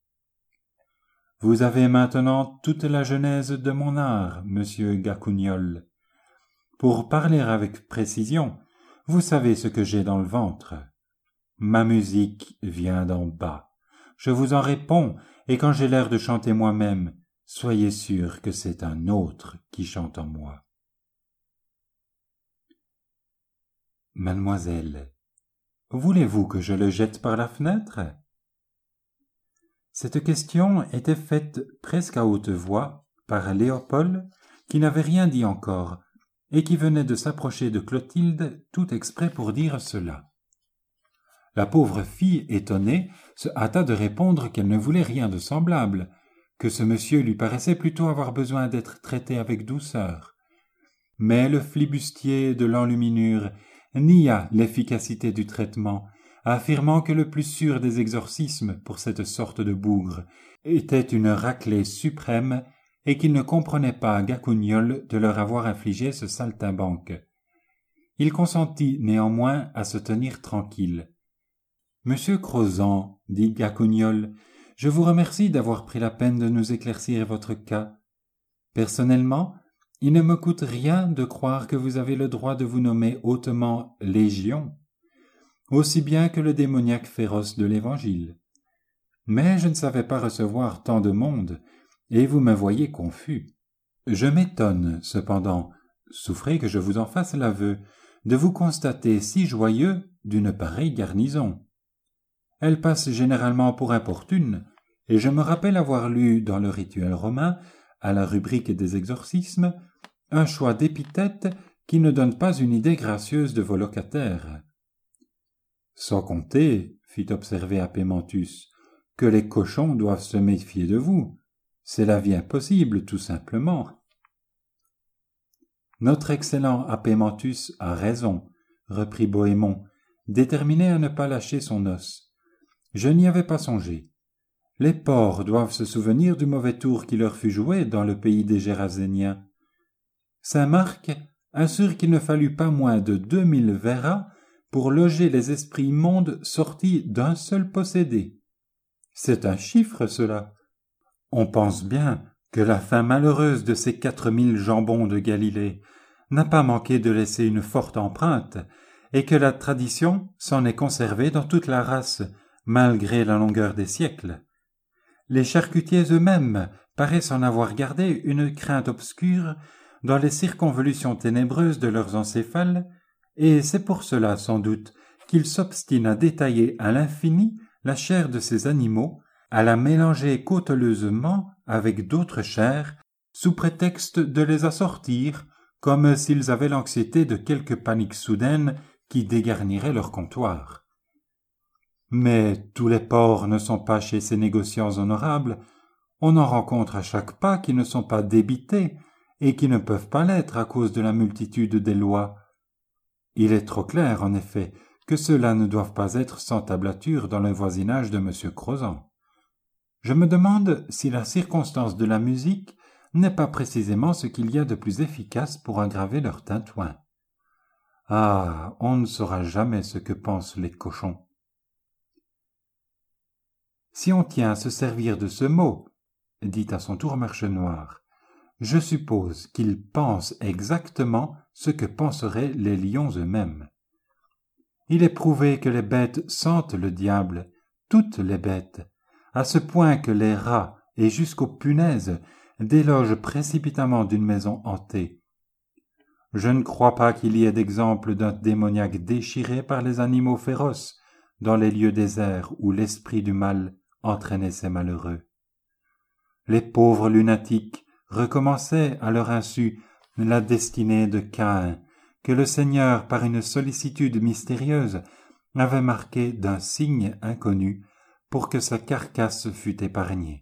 Vous avez maintenant toute la genèse de mon art, monsieur Gacougnol. Pour parler avec précision, vous savez ce que j'ai dans le ventre. Ma musique vient d'en bas. Je vous en réponds, et quand j'ai l'air de chanter moi-même, soyez sûr que c'est un autre qui chante en moi. Mademoiselle, voulez-vous que je le jette par la fenêtre? Cette question était faite presque à haute voix par Léopold, qui n'avait rien dit encore, et qui venait de s'approcher de Clotilde tout exprès pour dire cela. La pauvre fille, étonnée, se hâta de répondre qu'elle ne voulait rien de semblable, que ce monsieur lui paraissait plutôt avoir besoin d'être traité avec douceur. Mais le flibustier de l'enluminure nia l'efficacité du traitement, affirmant que le plus sûr des exorcismes pour cette sorte de bougre était une raclée suprême et qu'il ne comprenait pas à Gacougnol de leur avoir infligé ce saltimbanque. Il consentit néanmoins à se tenir tranquille. « Monsieur Crozant, dit Gacougnol, je vous remercie d'avoir pris la peine de nous éclaircir votre cas. Personnellement, il ne me coûte rien de croire que vous avez le droit de vous nommer hautement Légion, aussi bien que le démoniaque féroce de l'Évangile. Mais je ne savais pas recevoir tant de monde, et vous me voyez confus. Je m'étonne, cependant, souffrez que je vous en fasse l'aveu, de vous constater si joyeux d'une pareille garnison. Elle passe généralement pour importune, et je me rappelle avoir lu dans le rituel romain, à la rubrique des exorcismes, un choix d'épithètes qui ne donne pas une idée gracieuse de vos locataires. Sans compter, fit observer Apémentus, que les cochons doivent se méfier de vous. C'est la vie impossible, tout simplement. Notre excellent Apémentus a raison, reprit Bohémond, déterminé à ne pas lâcher son os. Je n'y avais pas songé. Les porcs doivent se souvenir du mauvais tour qui leur fut joué dans le pays des Géraséniens. Saint Marc assure qu'il ne fallut pas moins de deux mille verras pour loger les esprits immondes sortis d'un seul possédé. C'est un chiffre, cela. On pense bien que la fin malheureuse de ces quatre mille jambons de Galilée n'a pas manqué de laisser une forte empreinte, et que la tradition s'en est conservée dans toute la race, malgré la longueur des siècles. Les charcutiers eux-mêmes paraissent en avoir gardé une crainte obscure dans les circonvolutions ténébreuses de leurs encéphales, et c'est pour cela, sans doute, qu'ils s'obstinent à détailler à l'infini la chair de ces animaux, à la mélanger cauteleusement avec d'autres chairs, sous prétexte de les assortir, comme s'ils avaient l'anxiété de quelque panique soudaine qui dégarnirait leur comptoir. Mais tous les porcs ne sont pas chez ces négociants honorables. On en rencontre à chaque pas qui ne sont pas débités et qui ne peuvent pas l'être à cause de la multitude des lois. Il est trop clair, en effet, que ceux-là ne doivent pas être sans tablature dans le voisinage de M. Crozant. Je me demande si la circonstance de la musique n'est pas précisément ce qu'il y a de plus efficace pour aggraver leur tintouin. Ah, on ne saura jamais ce que pensent les cochons. Si on tient à se servir de ce mot, dit à son tour Marche Noire, je suppose qu'ils pensent exactement ce que penseraient les lions eux-mêmes. Il est prouvé que les bêtes sentent le diable, toutes les bêtes, à ce point que les rats et jusqu'aux punaises délogent précipitamment d'une maison hantée. Je ne crois pas qu'il y ait d'exemple d'un démoniaque déchiré par les animaux féroces dans les lieux déserts où l'esprit du mal entraînait ces malheureux. Les pauvres lunatiques recommençaient à leur insu la destinée de Caïn, que le Seigneur, par une sollicitude mystérieuse, avait marqué d'un signe inconnu pour que sa carcasse fût épargnée.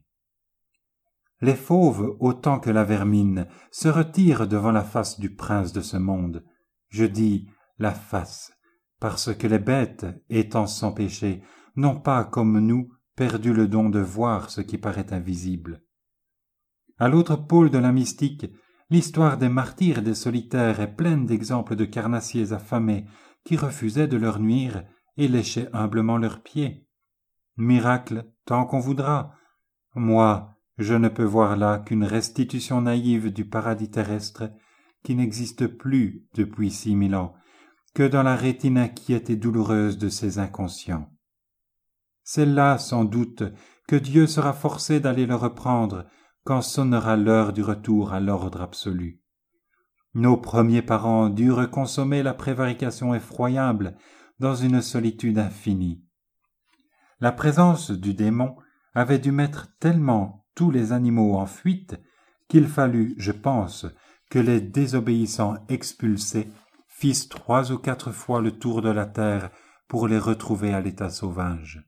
Les fauves, autant que la vermine, se retirent devant la face du prince de ce monde. Je dis la face, parce que les bêtes, étant sans péché, n'ont pas, comme nous, perdu le don de voir ce qui paraît invisible. À l'autre pôle de la mystique, l'histoire des martyrs et des solitaires est pleine d'exemples de carnassiers affamés qui refusaient de leur nuire et léchaient humblement leurs pieds. Miracle, tant qu'on voudra. Moi, je ne peux voir là qu'une restitution naïve du paradis terrestre qui n'existe plus depuis six mille ans, que dans la rétine inquiète et douloureuse de ces inconscients. C'est là, sans doute, que Dieu sera forcé d'aller le reprendre quand sonnera l'heure du retour à l'ordre absolu. Nos premiers parents durent consommer la prévarication effroyable dans une solitude infinie. La présence du démon avait dû mettre tellement tous les animaux en fuite qu'il fallut, je pense, que les désobéissants expulsés fissent trois ou quatre fois le tour de la terre pour les retrouver à l'état sauvage.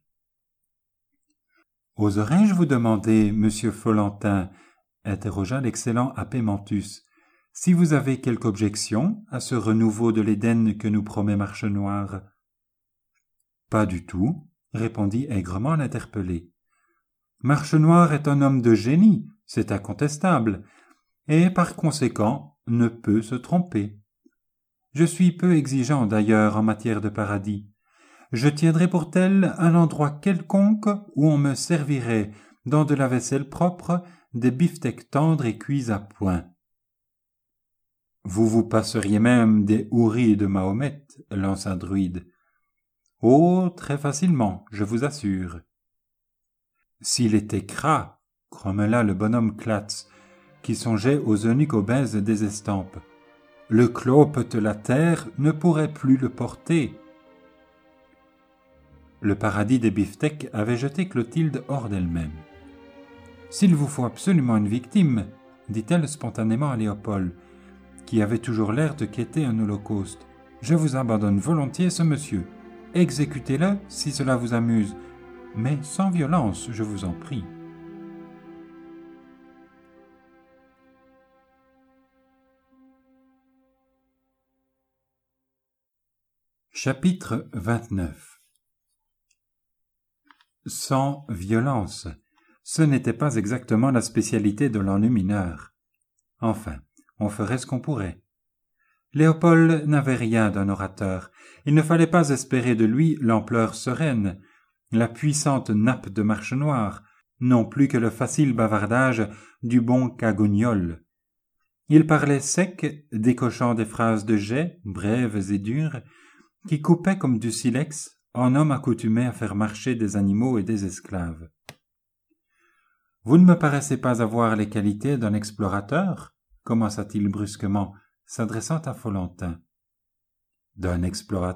« Oserais-je vous demander, monsieur Follentin, interrogea l'excellent Apémentus, si vous avez quelque objection à ce renouveau de l'Éden que nous promet Marche Noire ? » « Pas du tout, » répondit aigrement l'interpellé. « Marche Noire est un homme de génie, c'est incontestable, et par conséquent ne peut se tromper. Je suis peu exigeant d'ailleurs en matière de paradis. Je tiendrai pour tel un endroit quelconque où on me servirait, dans de la vaisselle propre, des beefsteaks tendres et cuits à point. » « Vous vous passeriez même des houris de Mahomet, lança Druide. »« Oh, très facilement, je vous assure. »« S'il était cras, grommela le bonhomme Clatz, qui songeait aux eunuques obèses des estampes, le clope de la terre ne pourrait plus le porter. » Le paradis des beefsteaks avait jeté Clotilde hors d'elle-même. « S'il vous faut absolument une victime, dit-elle spontanément à Léopold, qui avait toujours l'air de quêter un holocauste, je vous abandonne volontiers ce monsieur. Exécutez-le si cela vous amuse, mais sans violence, je vous en prie. » Chapitre vingt-neuf. Sans violence, ce n'était pas exactement la spécialité de l'enlumineur. Enfin, on ferait ce qu'on pourrait. Léopold n'avait rien d'un orateur. Il ne fallait pas espérer de lui l'ampleur sereine, la puissante nappe de Marche Noire, non plus que le facile bavardage du bon Cagugnol. Il parlait sec, décochant des phrases de jet, brèves et dures, qui coupaient comme du silex en homme accoutumé à faire marcher des animaux et des esclaves. « Vous ne me paraissez pas avoir les qualités d'un explorateur ?» commença-t-il brusquement, s'adressant à Follentin. « D'un explorateur ?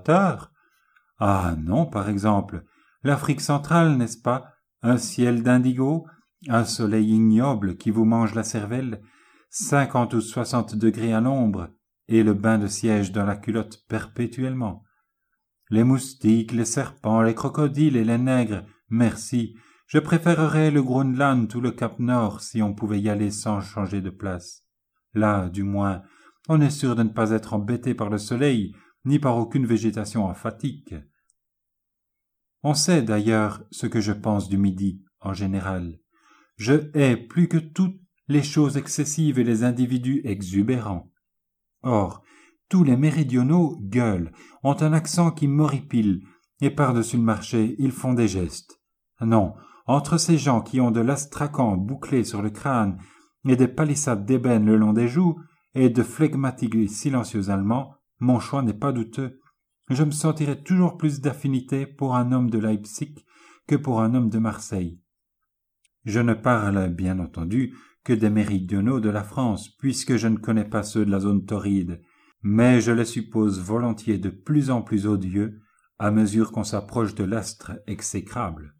Ah non, par exemple, l'Afrique centrale, n'est-ce pas ? Un ciel d'indigo, un soleil ignoble qui vous mange la cervelle, cinquante ou soixante degrés à l'ombre, et le bain de siège dans la culotte perpétuellement. Les moustiques, les serpents, les crocodiles et les nègres, merci, je préférerais le Groenland ou le Cap Nord si on pouvait y aller sans changer de place. Là, du moins, on est sûr de ne pas être embêté par le soleil, ni par aucune végétation emphatique. On sait d'ailleurs ce que je pense du Midi, en général. Je hais plus que tout les choses excessives et les individus exubérants. Or, tous les méridionaux gueulent, ont un accent qui m'horripile, et par-dessus le marché, ils font des gestes. Non, entre ces gens qui ont de l'astracan bouclé sur le crâne et des palissades d'ébène le long des joues, et de flegmatiques silencieux allemands, mon choix n'est pas douteux. Je me sentirai toujours plus d'affinité pour un homme de Leipzig que pour un homme de Marseille. Je ne parle, bien entendu, que des méridionaux de la France, puisque je ne connais pas ceux de la zone torride, mais je les suppose volontiers de plus en plus odieux à mesure qu'on s'approche de l'astre exécrable.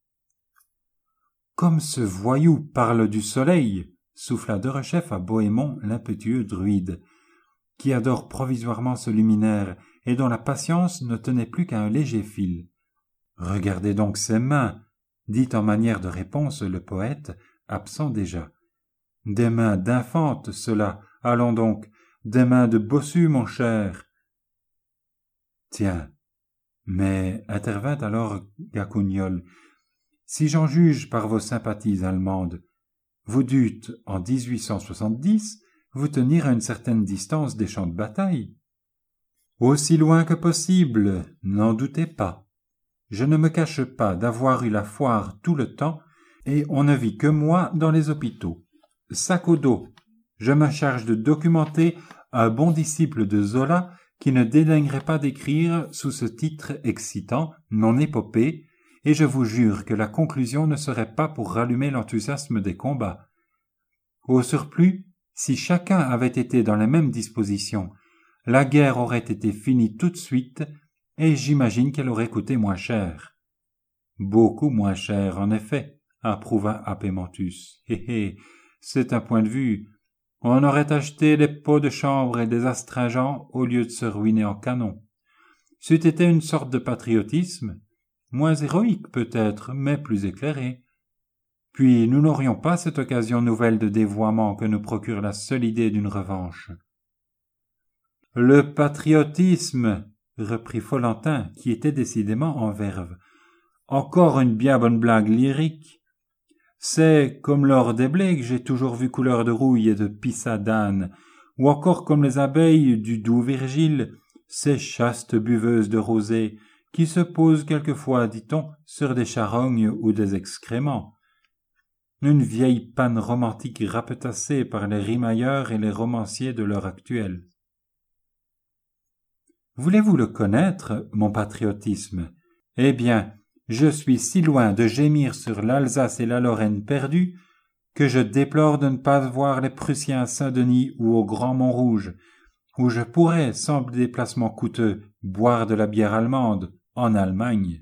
« Comme ce voyou parle du soleil !» souffla Derechef à Bohémond l'impétueux druide, qui adore provisoirement ce luminaire et dont la patience ne tenait plus qu'à un léger fil. « Regardez donc ses mains !» dit en manière de réponse le poète, absent déjà. « Des mains d'infante, cela, allons donc, des mains de bossu, mon cher. » Tiens, mais intervint alors Gacougnol, si j'en juge par vos sympathies allemandes, vous dûtes, en dix-huit cent soixante-dix, vous tenir à une certaine distance des champs de bataille. Aussi loin que possible, n'en doutez pas. Je ne me cache pas d'avoir eu la foire tout le temps, et on ne vit que moi dans les hôpitaux. Sac au dos, je me charge de documenter un bon disciple de Zola qui ne dédaignerait pas d'écrire sous ce titre excitant mon épopée, et je vous jure que la conclusion ne serait pas pour rallumer l'enthousiasme des combats. Au surplus, si chacun avait été dans les mêmes dispositions, la guerre aurait été finie tout de suite, et j'imagine qu'elle aurait coûté moins cher. Beaucoup moins cher, en effet, approuva Apémantus. Hé hé, c'est un point de vue. On aurait acheté des pots de chambre et des astringents au lieu de se ruiner en canon. C'eût été une sorte de patriotisme, moins héroïque peut-être, mais plus éclairé. Puis nous n'aurions pas cette occasion nouvelle de dévoiement que nous procure la seule idée d'une revanche. Le patriotisme, reprit Follentin, qui était décidément en verve. Encore une bien bonne blague lyrique. C'est comme l'or des blés que j'ai toujours vu couleur de rouille et de pissa d'âne, ou encore comme les abeilles du doux Virgile, ces chastes buveuses de rosée, qui se posent quelquefois, dit-on, sur des charognes ou des excréments. Une vieille panne romantique rapetassée par les rimailleurs et les romanciers de l'heure actuelle. Voulez-vous le connaître, mon patriotisme? Eh bien, je suis si loin de gémir sur l'Alsace et la Lorraine perdues que je déplore de ne pas voir les Prussiens à Saint-Denis ou au Grand Montrouge, où je pourrais, sans déplacement coûteux, boire de la bière allemande en Allemagne.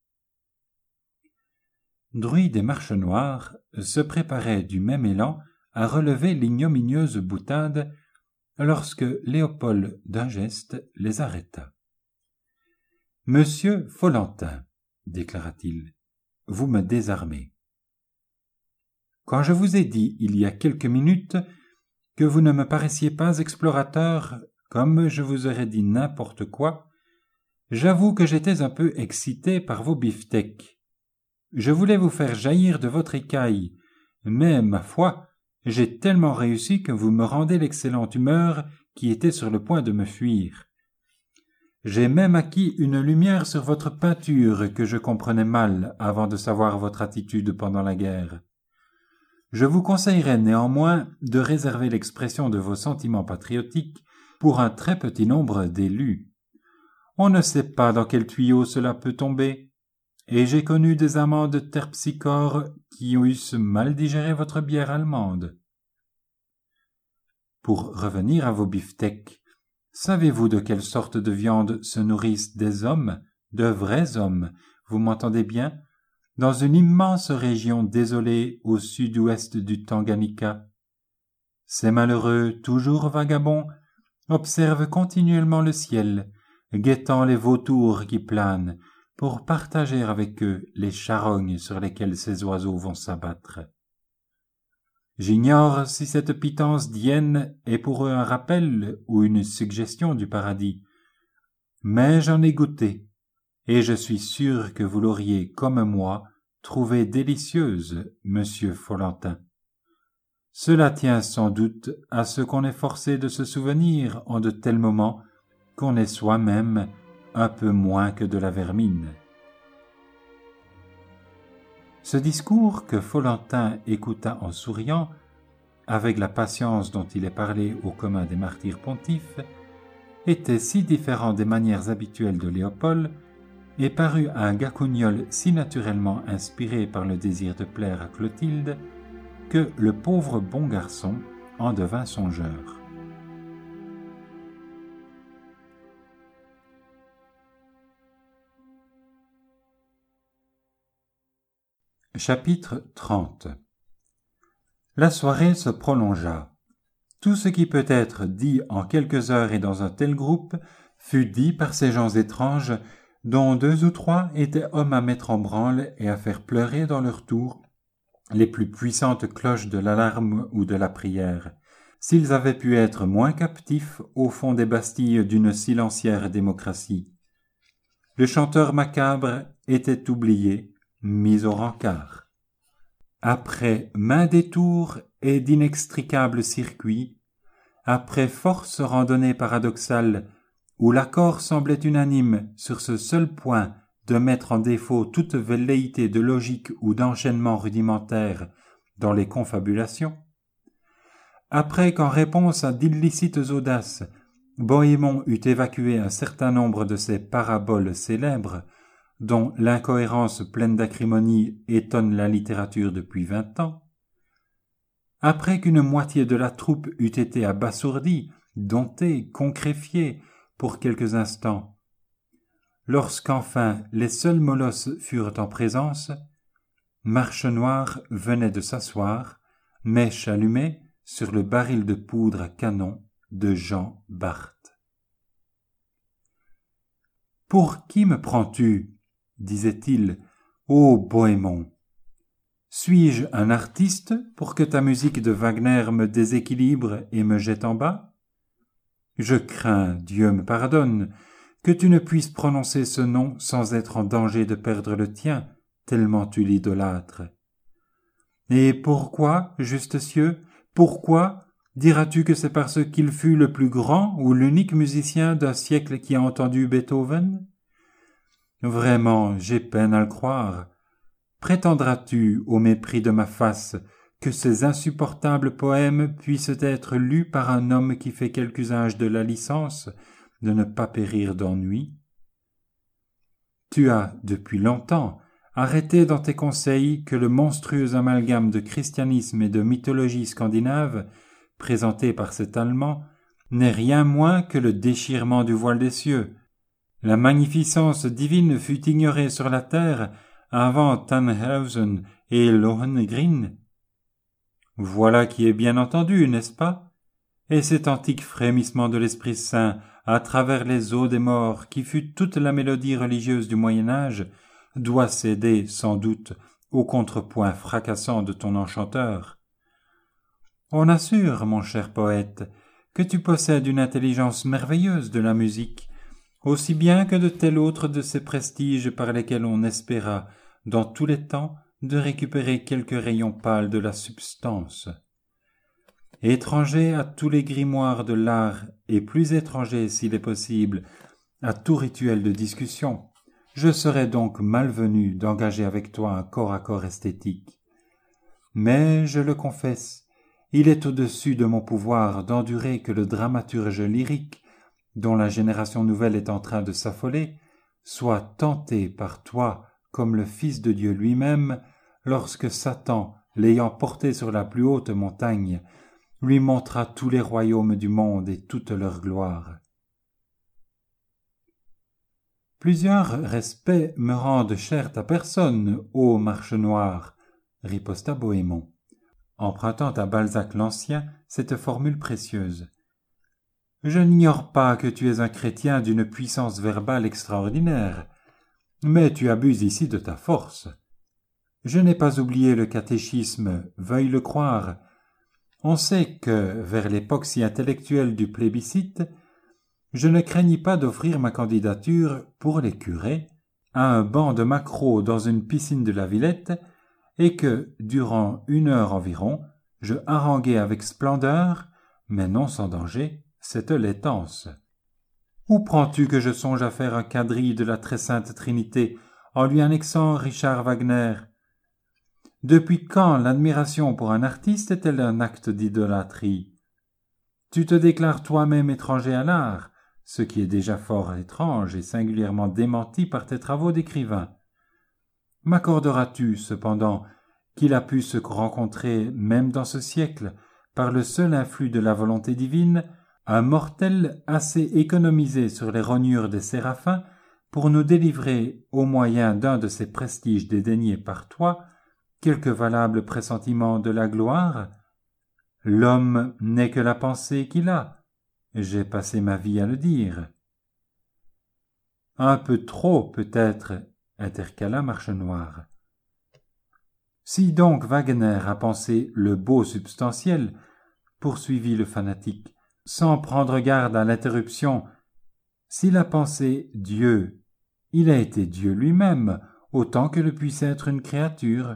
Druide et Marche Noire se préparaient du même élan à relever l'ignominieuse boutade lorsque Léopold, d'un geste, les arrêta. « Monsieur Follentin, déclara-t-il, vous me désarmez. Quand je vous ai dit il y a quelques minutes que vous ne me paraissiez pas explorateur, comme je vous aurais dit n'importe quoi, j'avoue que j'étais un peu excité par vos beefsteaks. Je voulais vous faire jaillir de votre écaille, mais, ma foi, j'ai tellement réussi que vous me rendez l'excellente humeur qui était sur le point de me fuir. J'ai même acquis une lumière sur votre peinture que je comprenais mal avant de savoir votre attitude pendant la guerre. Je vous conseillerais néanmoins de réserver l'expression de vos sentiments patriotiques pour un très petit nombre d'élus. On ne sait pas dans quel tuyau cela peut tomber, et j'ai connu des amants de terpsichore qui eussent mal digéré votre bière allemande. Pour revenir à vos beefsteaks, savez-vous de quelle sorte de viande se nourrissent des hommes, de vrais hommes, vous m'entendez bien, dans une immense région désolée au sud-ouest du Tanganyika? Ces malheureux, toujours vagabonds, observent continuellement le ciel, guettant les vautours qui planent, pour partager avec eux les charognes sur lesquelles ces oiseaux vont s'abattre. J'ignore si cette pitance d'hyène est pour eux un rappel ou une suggestion du paradis, mais j'en ai goûté, et je suis sûr que vous l'auriez, comme moi, trouvée délicieuse, monsieur Follentin. Cela tient sans doute à ce qu'on est forcé de se souvenir en de tels moments qu'on est soi-même un peu moins que de la vermine. Ce discours que Follentin écouta en souriant, avec la patience dont il est parlé au commun des martyrs pontifes, était si différent des manières habituelles de Léopold et parut à un Gacougnol si naturellement inspiré par le désir de plaire à Clotilde que le pauvre bon garçon en devint songeur. Chapitre trente. La soirée se prolongea. Tout ce qui peut être dit en quelques heures et dans un tel groupe fut dit par ces gens étranges dont deux ou trois étaient hommes à mettre en branle et à faire pleurer dans leur tour les plus puissantes cloches de l'alarme ou de la prière, s'ils avaient pu être moins captifs au fond des bastilles d'une silencière démocratie. Le chanteur macabre était oublié, mis au rencard. Après maint détours et d'inextricables circuits, après force randonnées paradoxales, où l'accord semblait unanime sur ce seul point de mettre en défaut toute velléité de logique ou d'enchaînement rudimentaire dans les confabulations, après qu'en réponse à d'illicites audaces, Bohémond eut évacué un certain nombre de ces paraboles célèbres, dont l'incohérence pleine d'acrimonie étonne la littérature depuis vingt ans, après qu'une moitié de la troupe eut été abasourdie, domptée, concréfiée pour quelques instants, lorsqu'enfin les seuls molosses furent en présence, Marchenoir venait de s'asseoir, mèche allumée, sur le baril de poudre à canon de Jean Bart. « Pour qui me prends-tu » disait-il, « ô Bohémond ? Suis-je un artiste pour que ta musique de Wagner me déséquilibre et me jette en bas ? Je crains, Dieu me pardonne, que tu ne puisses prononcer ce nom sans être en danger de perdre le tien, tellement tu l'idolâtres. Et pourquoi, juste cieux, pourquoi diras-tu que c'est parce qu'il fut le plus grand ou l'unique musicien d'un siècle qui a entendu Beethoven ? Vraiment, j'ai peine à le croire. Prétendras-tu, au mépris de ma face, que ces insupportables poèmes puissent être lus par un homme qui fait quelque usage de la licence, de ne pas périr d'ennui ? Tu as, depuis longtemps, arrêté dans tes conseils que le monstrueux amalgame de christianisme et de mythologie scandinave, présenté par cet Allemand, n'est rien moins que le déchirement du voile des cieux. La magnificence divine fut ignorée sur la terre avant Tannhausen et Lohengrin. Voilà qui est bien entendu, n'est-ce pas ? Et cet antique frémissement de l'Esprit Saint à travers les eaux des morts, qui fut toute la mélodie religieuse du Moyen-Âge, doit céder, sans doute, au contrepoint fracassant de ton enchanteur. On assure, mon cher poète, que tu possèdes une intelligence merveilleuse de la musique, aussi bien que de tel autre de ces prestiges par lesquels on espéra, dans tous les temps, de récupérer quelques rayons pâles de la substance. Étranger à tous les grimoires de l'art, et plus étranger, s'il est possible, à tout rituel de discussion, je serais donc malvenu d'engager avec toi un corps à corps esthétique. Mais, je le confesse, il est au-dessus de mon pouvoir d'endurer que le dramaturge lyrique, dont la génération nouvelle est en train de s'affoler, soit tenté par toi comme le Fils de Dieu lui-même, lorsque Satan, l'ayant porté sur la plus haute montagne, lui montra tous les royaumes du monde et toute leur gloire. Plusieurs respects me rendent cher ta personne, ô Marchenoir, riposta Bohémond, empruntant à Balzac l'Ancien cette formule précieuse. Je n'ignore pas que tu es un chrétien d'une puissance verbale extraordinaire, mais tu abuses ici de ta force. Je n'ai pas oublié le catéchisme, veuille le croire. On sait que, vers l'époque si intellectuelle du plébiscite, je ne craignis pas d'offrir ma candidature pour les curés à un banc de maquereaux dans une piscine de la Villette et que, durant une heure environ, je haranguai avec splendeur, mais non sans danger, cette laitance. Où prends-tu que je songe à faire un quadrille de la très sainte Trinité en lui annexant Richard Wagner? Depuis quand l'admiration pour un artiste est-elle un acte d'idolâtrie? Tu te déclares toi-même étranger à l'art, ce qui est déjà fort étrange et singulièrement démenti par tes travaux d'écrivain. M'accorderas-tu, cependant, qu'il a pu se rencontrer, même dans ce siècle, par le seul influx de la volonté divine, un mortel assez économisé sur les rognures des séraphins pour nous délivrer, au moyen d'un de ces prestiges dédaignés par toi, quelque valable pressentiment de la gloire? L'homme n'est que la pensée qu'il a. J'ai passé ma vie à le dire. Un peu trop, peut-être, intercala Marchenoir. Si donc Wagner a pensé le beau substantiel, poursuivit le fanatique, sans prendre garde à l'interruption, s'il a pensé Dieu, il a été Dieu lui-même, autant que le puisse être une créature.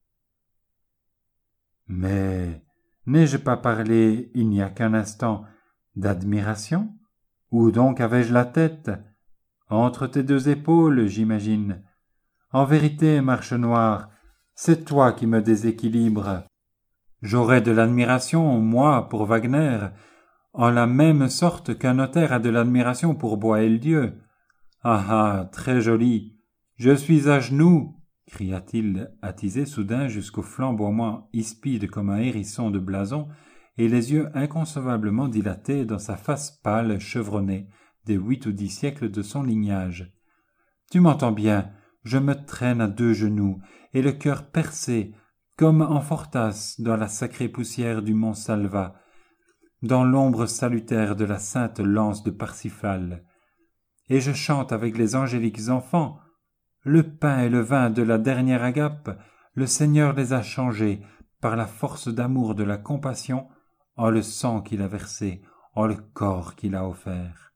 Mais n'ai-je pas parlé, il n'y a qu'un instant, d'admiration? Où donc avais-je la tête? Entre tes deux épaules, j'imagine. En vérité, Marchenoir, c'est toi qui me déséquilibres. J'aurais de l'admiration, moi, pour Wagner, en la même sorte qu'un notaire a de l'admiration pour Boieldieu. Ah ah, très joli. Je suis à genoux, cria-t-il, attisé soudain jusqu'au flamboiement hispide comme un hérisson de blason, et les yeux inconcevablement dilatés dans sa face pâle chevronnée des huit ou dix siècles de son lignage. Tu m'entends bien, je me traîne à deux genoux, et le cœur percé, comme en Fortas dans la sacrée poussière du mont Salva, dans l'ombre salutaire de la sainte lance de Parsifal. Et je chante avec les angéliques enfants. Le pain et le vin de la dernière agape, le Seigneur les a changés par la force d'amour de la compassion en le sang qu'il a versé, en le corps qu'il a offert.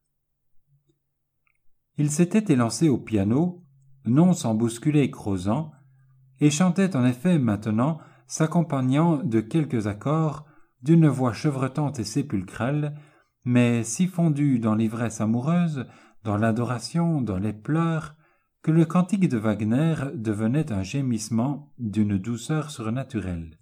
Il s'était élancé au piano, non sans bousculer Crozant, et chantait en effet maintenant, s'accompagnant de quelques accords, d'une voix chevrotante et sépulcrale, mais si fondue dans l'ivresse amoureuse, dans l'adoration, dans les pleurs, que le cantique de Wagner devenait un gémissement d'une douceur surnaturelle.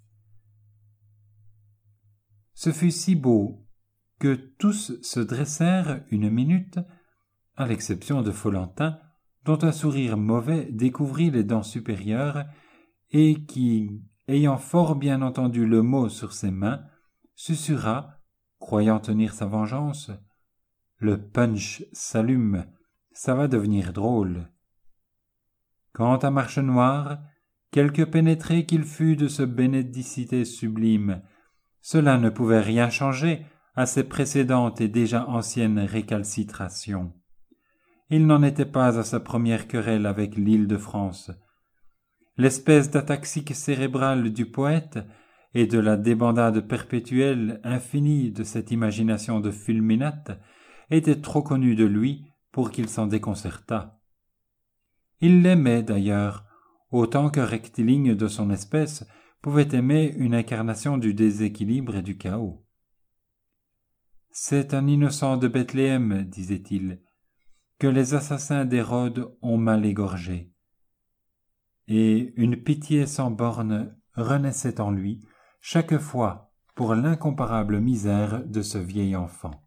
Ce fut si beau que tous se dressèrent une minute, à l'exception de Follentin, dont un sourire mauvais découvrit les dents supérieures et qui, ayant fort bien entendu le mot sur ses mains, susurra, croyant tenir sa vengeance, « Le punch s'allume, ça va devenir drôle. » Quant à Marchenoir, quelque pénétré qu'il fût de ce bénédicité sublime, cela ne pouvait rien changer à ses précédentes et déjà anciennes récalcitrations. Il n'en était pas à sa première querelle avec l'Île-de-France. L'espèce d'ataxique cérébrale du poète et de la débandade perpétuelle infinie de cette imagination de fulminate était trop connue de lui pour qu'il s'en déconcertât. Il l'aimait d'ailleurs, autant que rectiligne de son espèce pouvait aimer une incarnation du déséquilibre et du chaos. « C'est un innocent de Bethléem, disait-il, que les assassins d'Hérode ont mal égorgé. » Et une pitié sans bornes renaissait en lui, chaque fois pour l'incomparable misère de ce vieil enfant.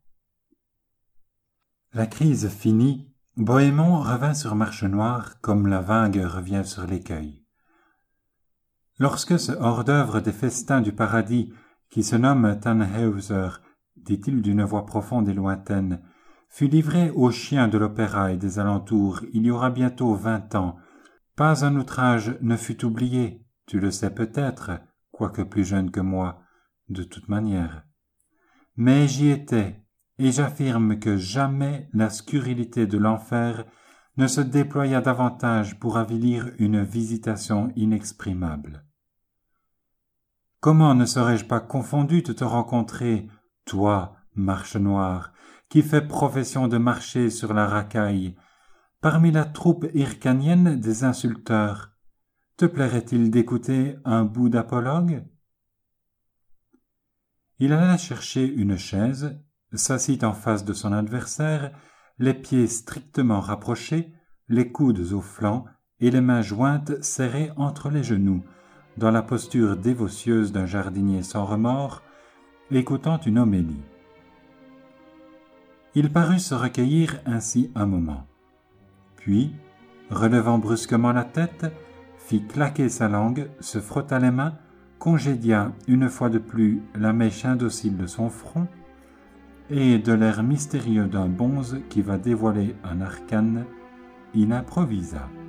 La crise finie, Bohémond revint sur Marchenoir comme la vingue revient sur l'écueil. Lorsque ce hors-d'œuvre des festins du paradis, qui se nomme Tannhäuser, dit-il d'une voix profonde et lointaine, fut livré aux chiens de l'opéra et des alentours il y aura bientôt vingt ans, pas un outrage ne fut oublié, tu le sais peut-être, quoique plus jeune que moi, de toute manière. Mais j'y étais, et j'affirme que jamais la scurrilité de l'enfer ne se déploya davantage pour avilir une visitation inexprimable. Comment ne serais-je pas confondu de te rencontrer, toi, Marchenoir, qui fais profession de marcher sur la racaille, parmi la troupe hircanienne des insulteurs? Te plairait-il d'écouter un bout d'apologue? Il alla chercher une chaise, s'assit en face de son adversaire, les pieds strictement rapprochés, les coudes aux flancs et les mains jointes serrées entre les genoux, dans la posture dévotieuse d'un jardinier sans remords, écoutant une homélie. Il parut se recueillir ainsi un moment. Puis, relevant brusquement la tête, fit claquer sa langue, se frotta les mains, congédia une fois de plus la mèche indocile de son front, et de l'air mystérieux d'un bonze qui va dévoiler un arcane, il improvisa.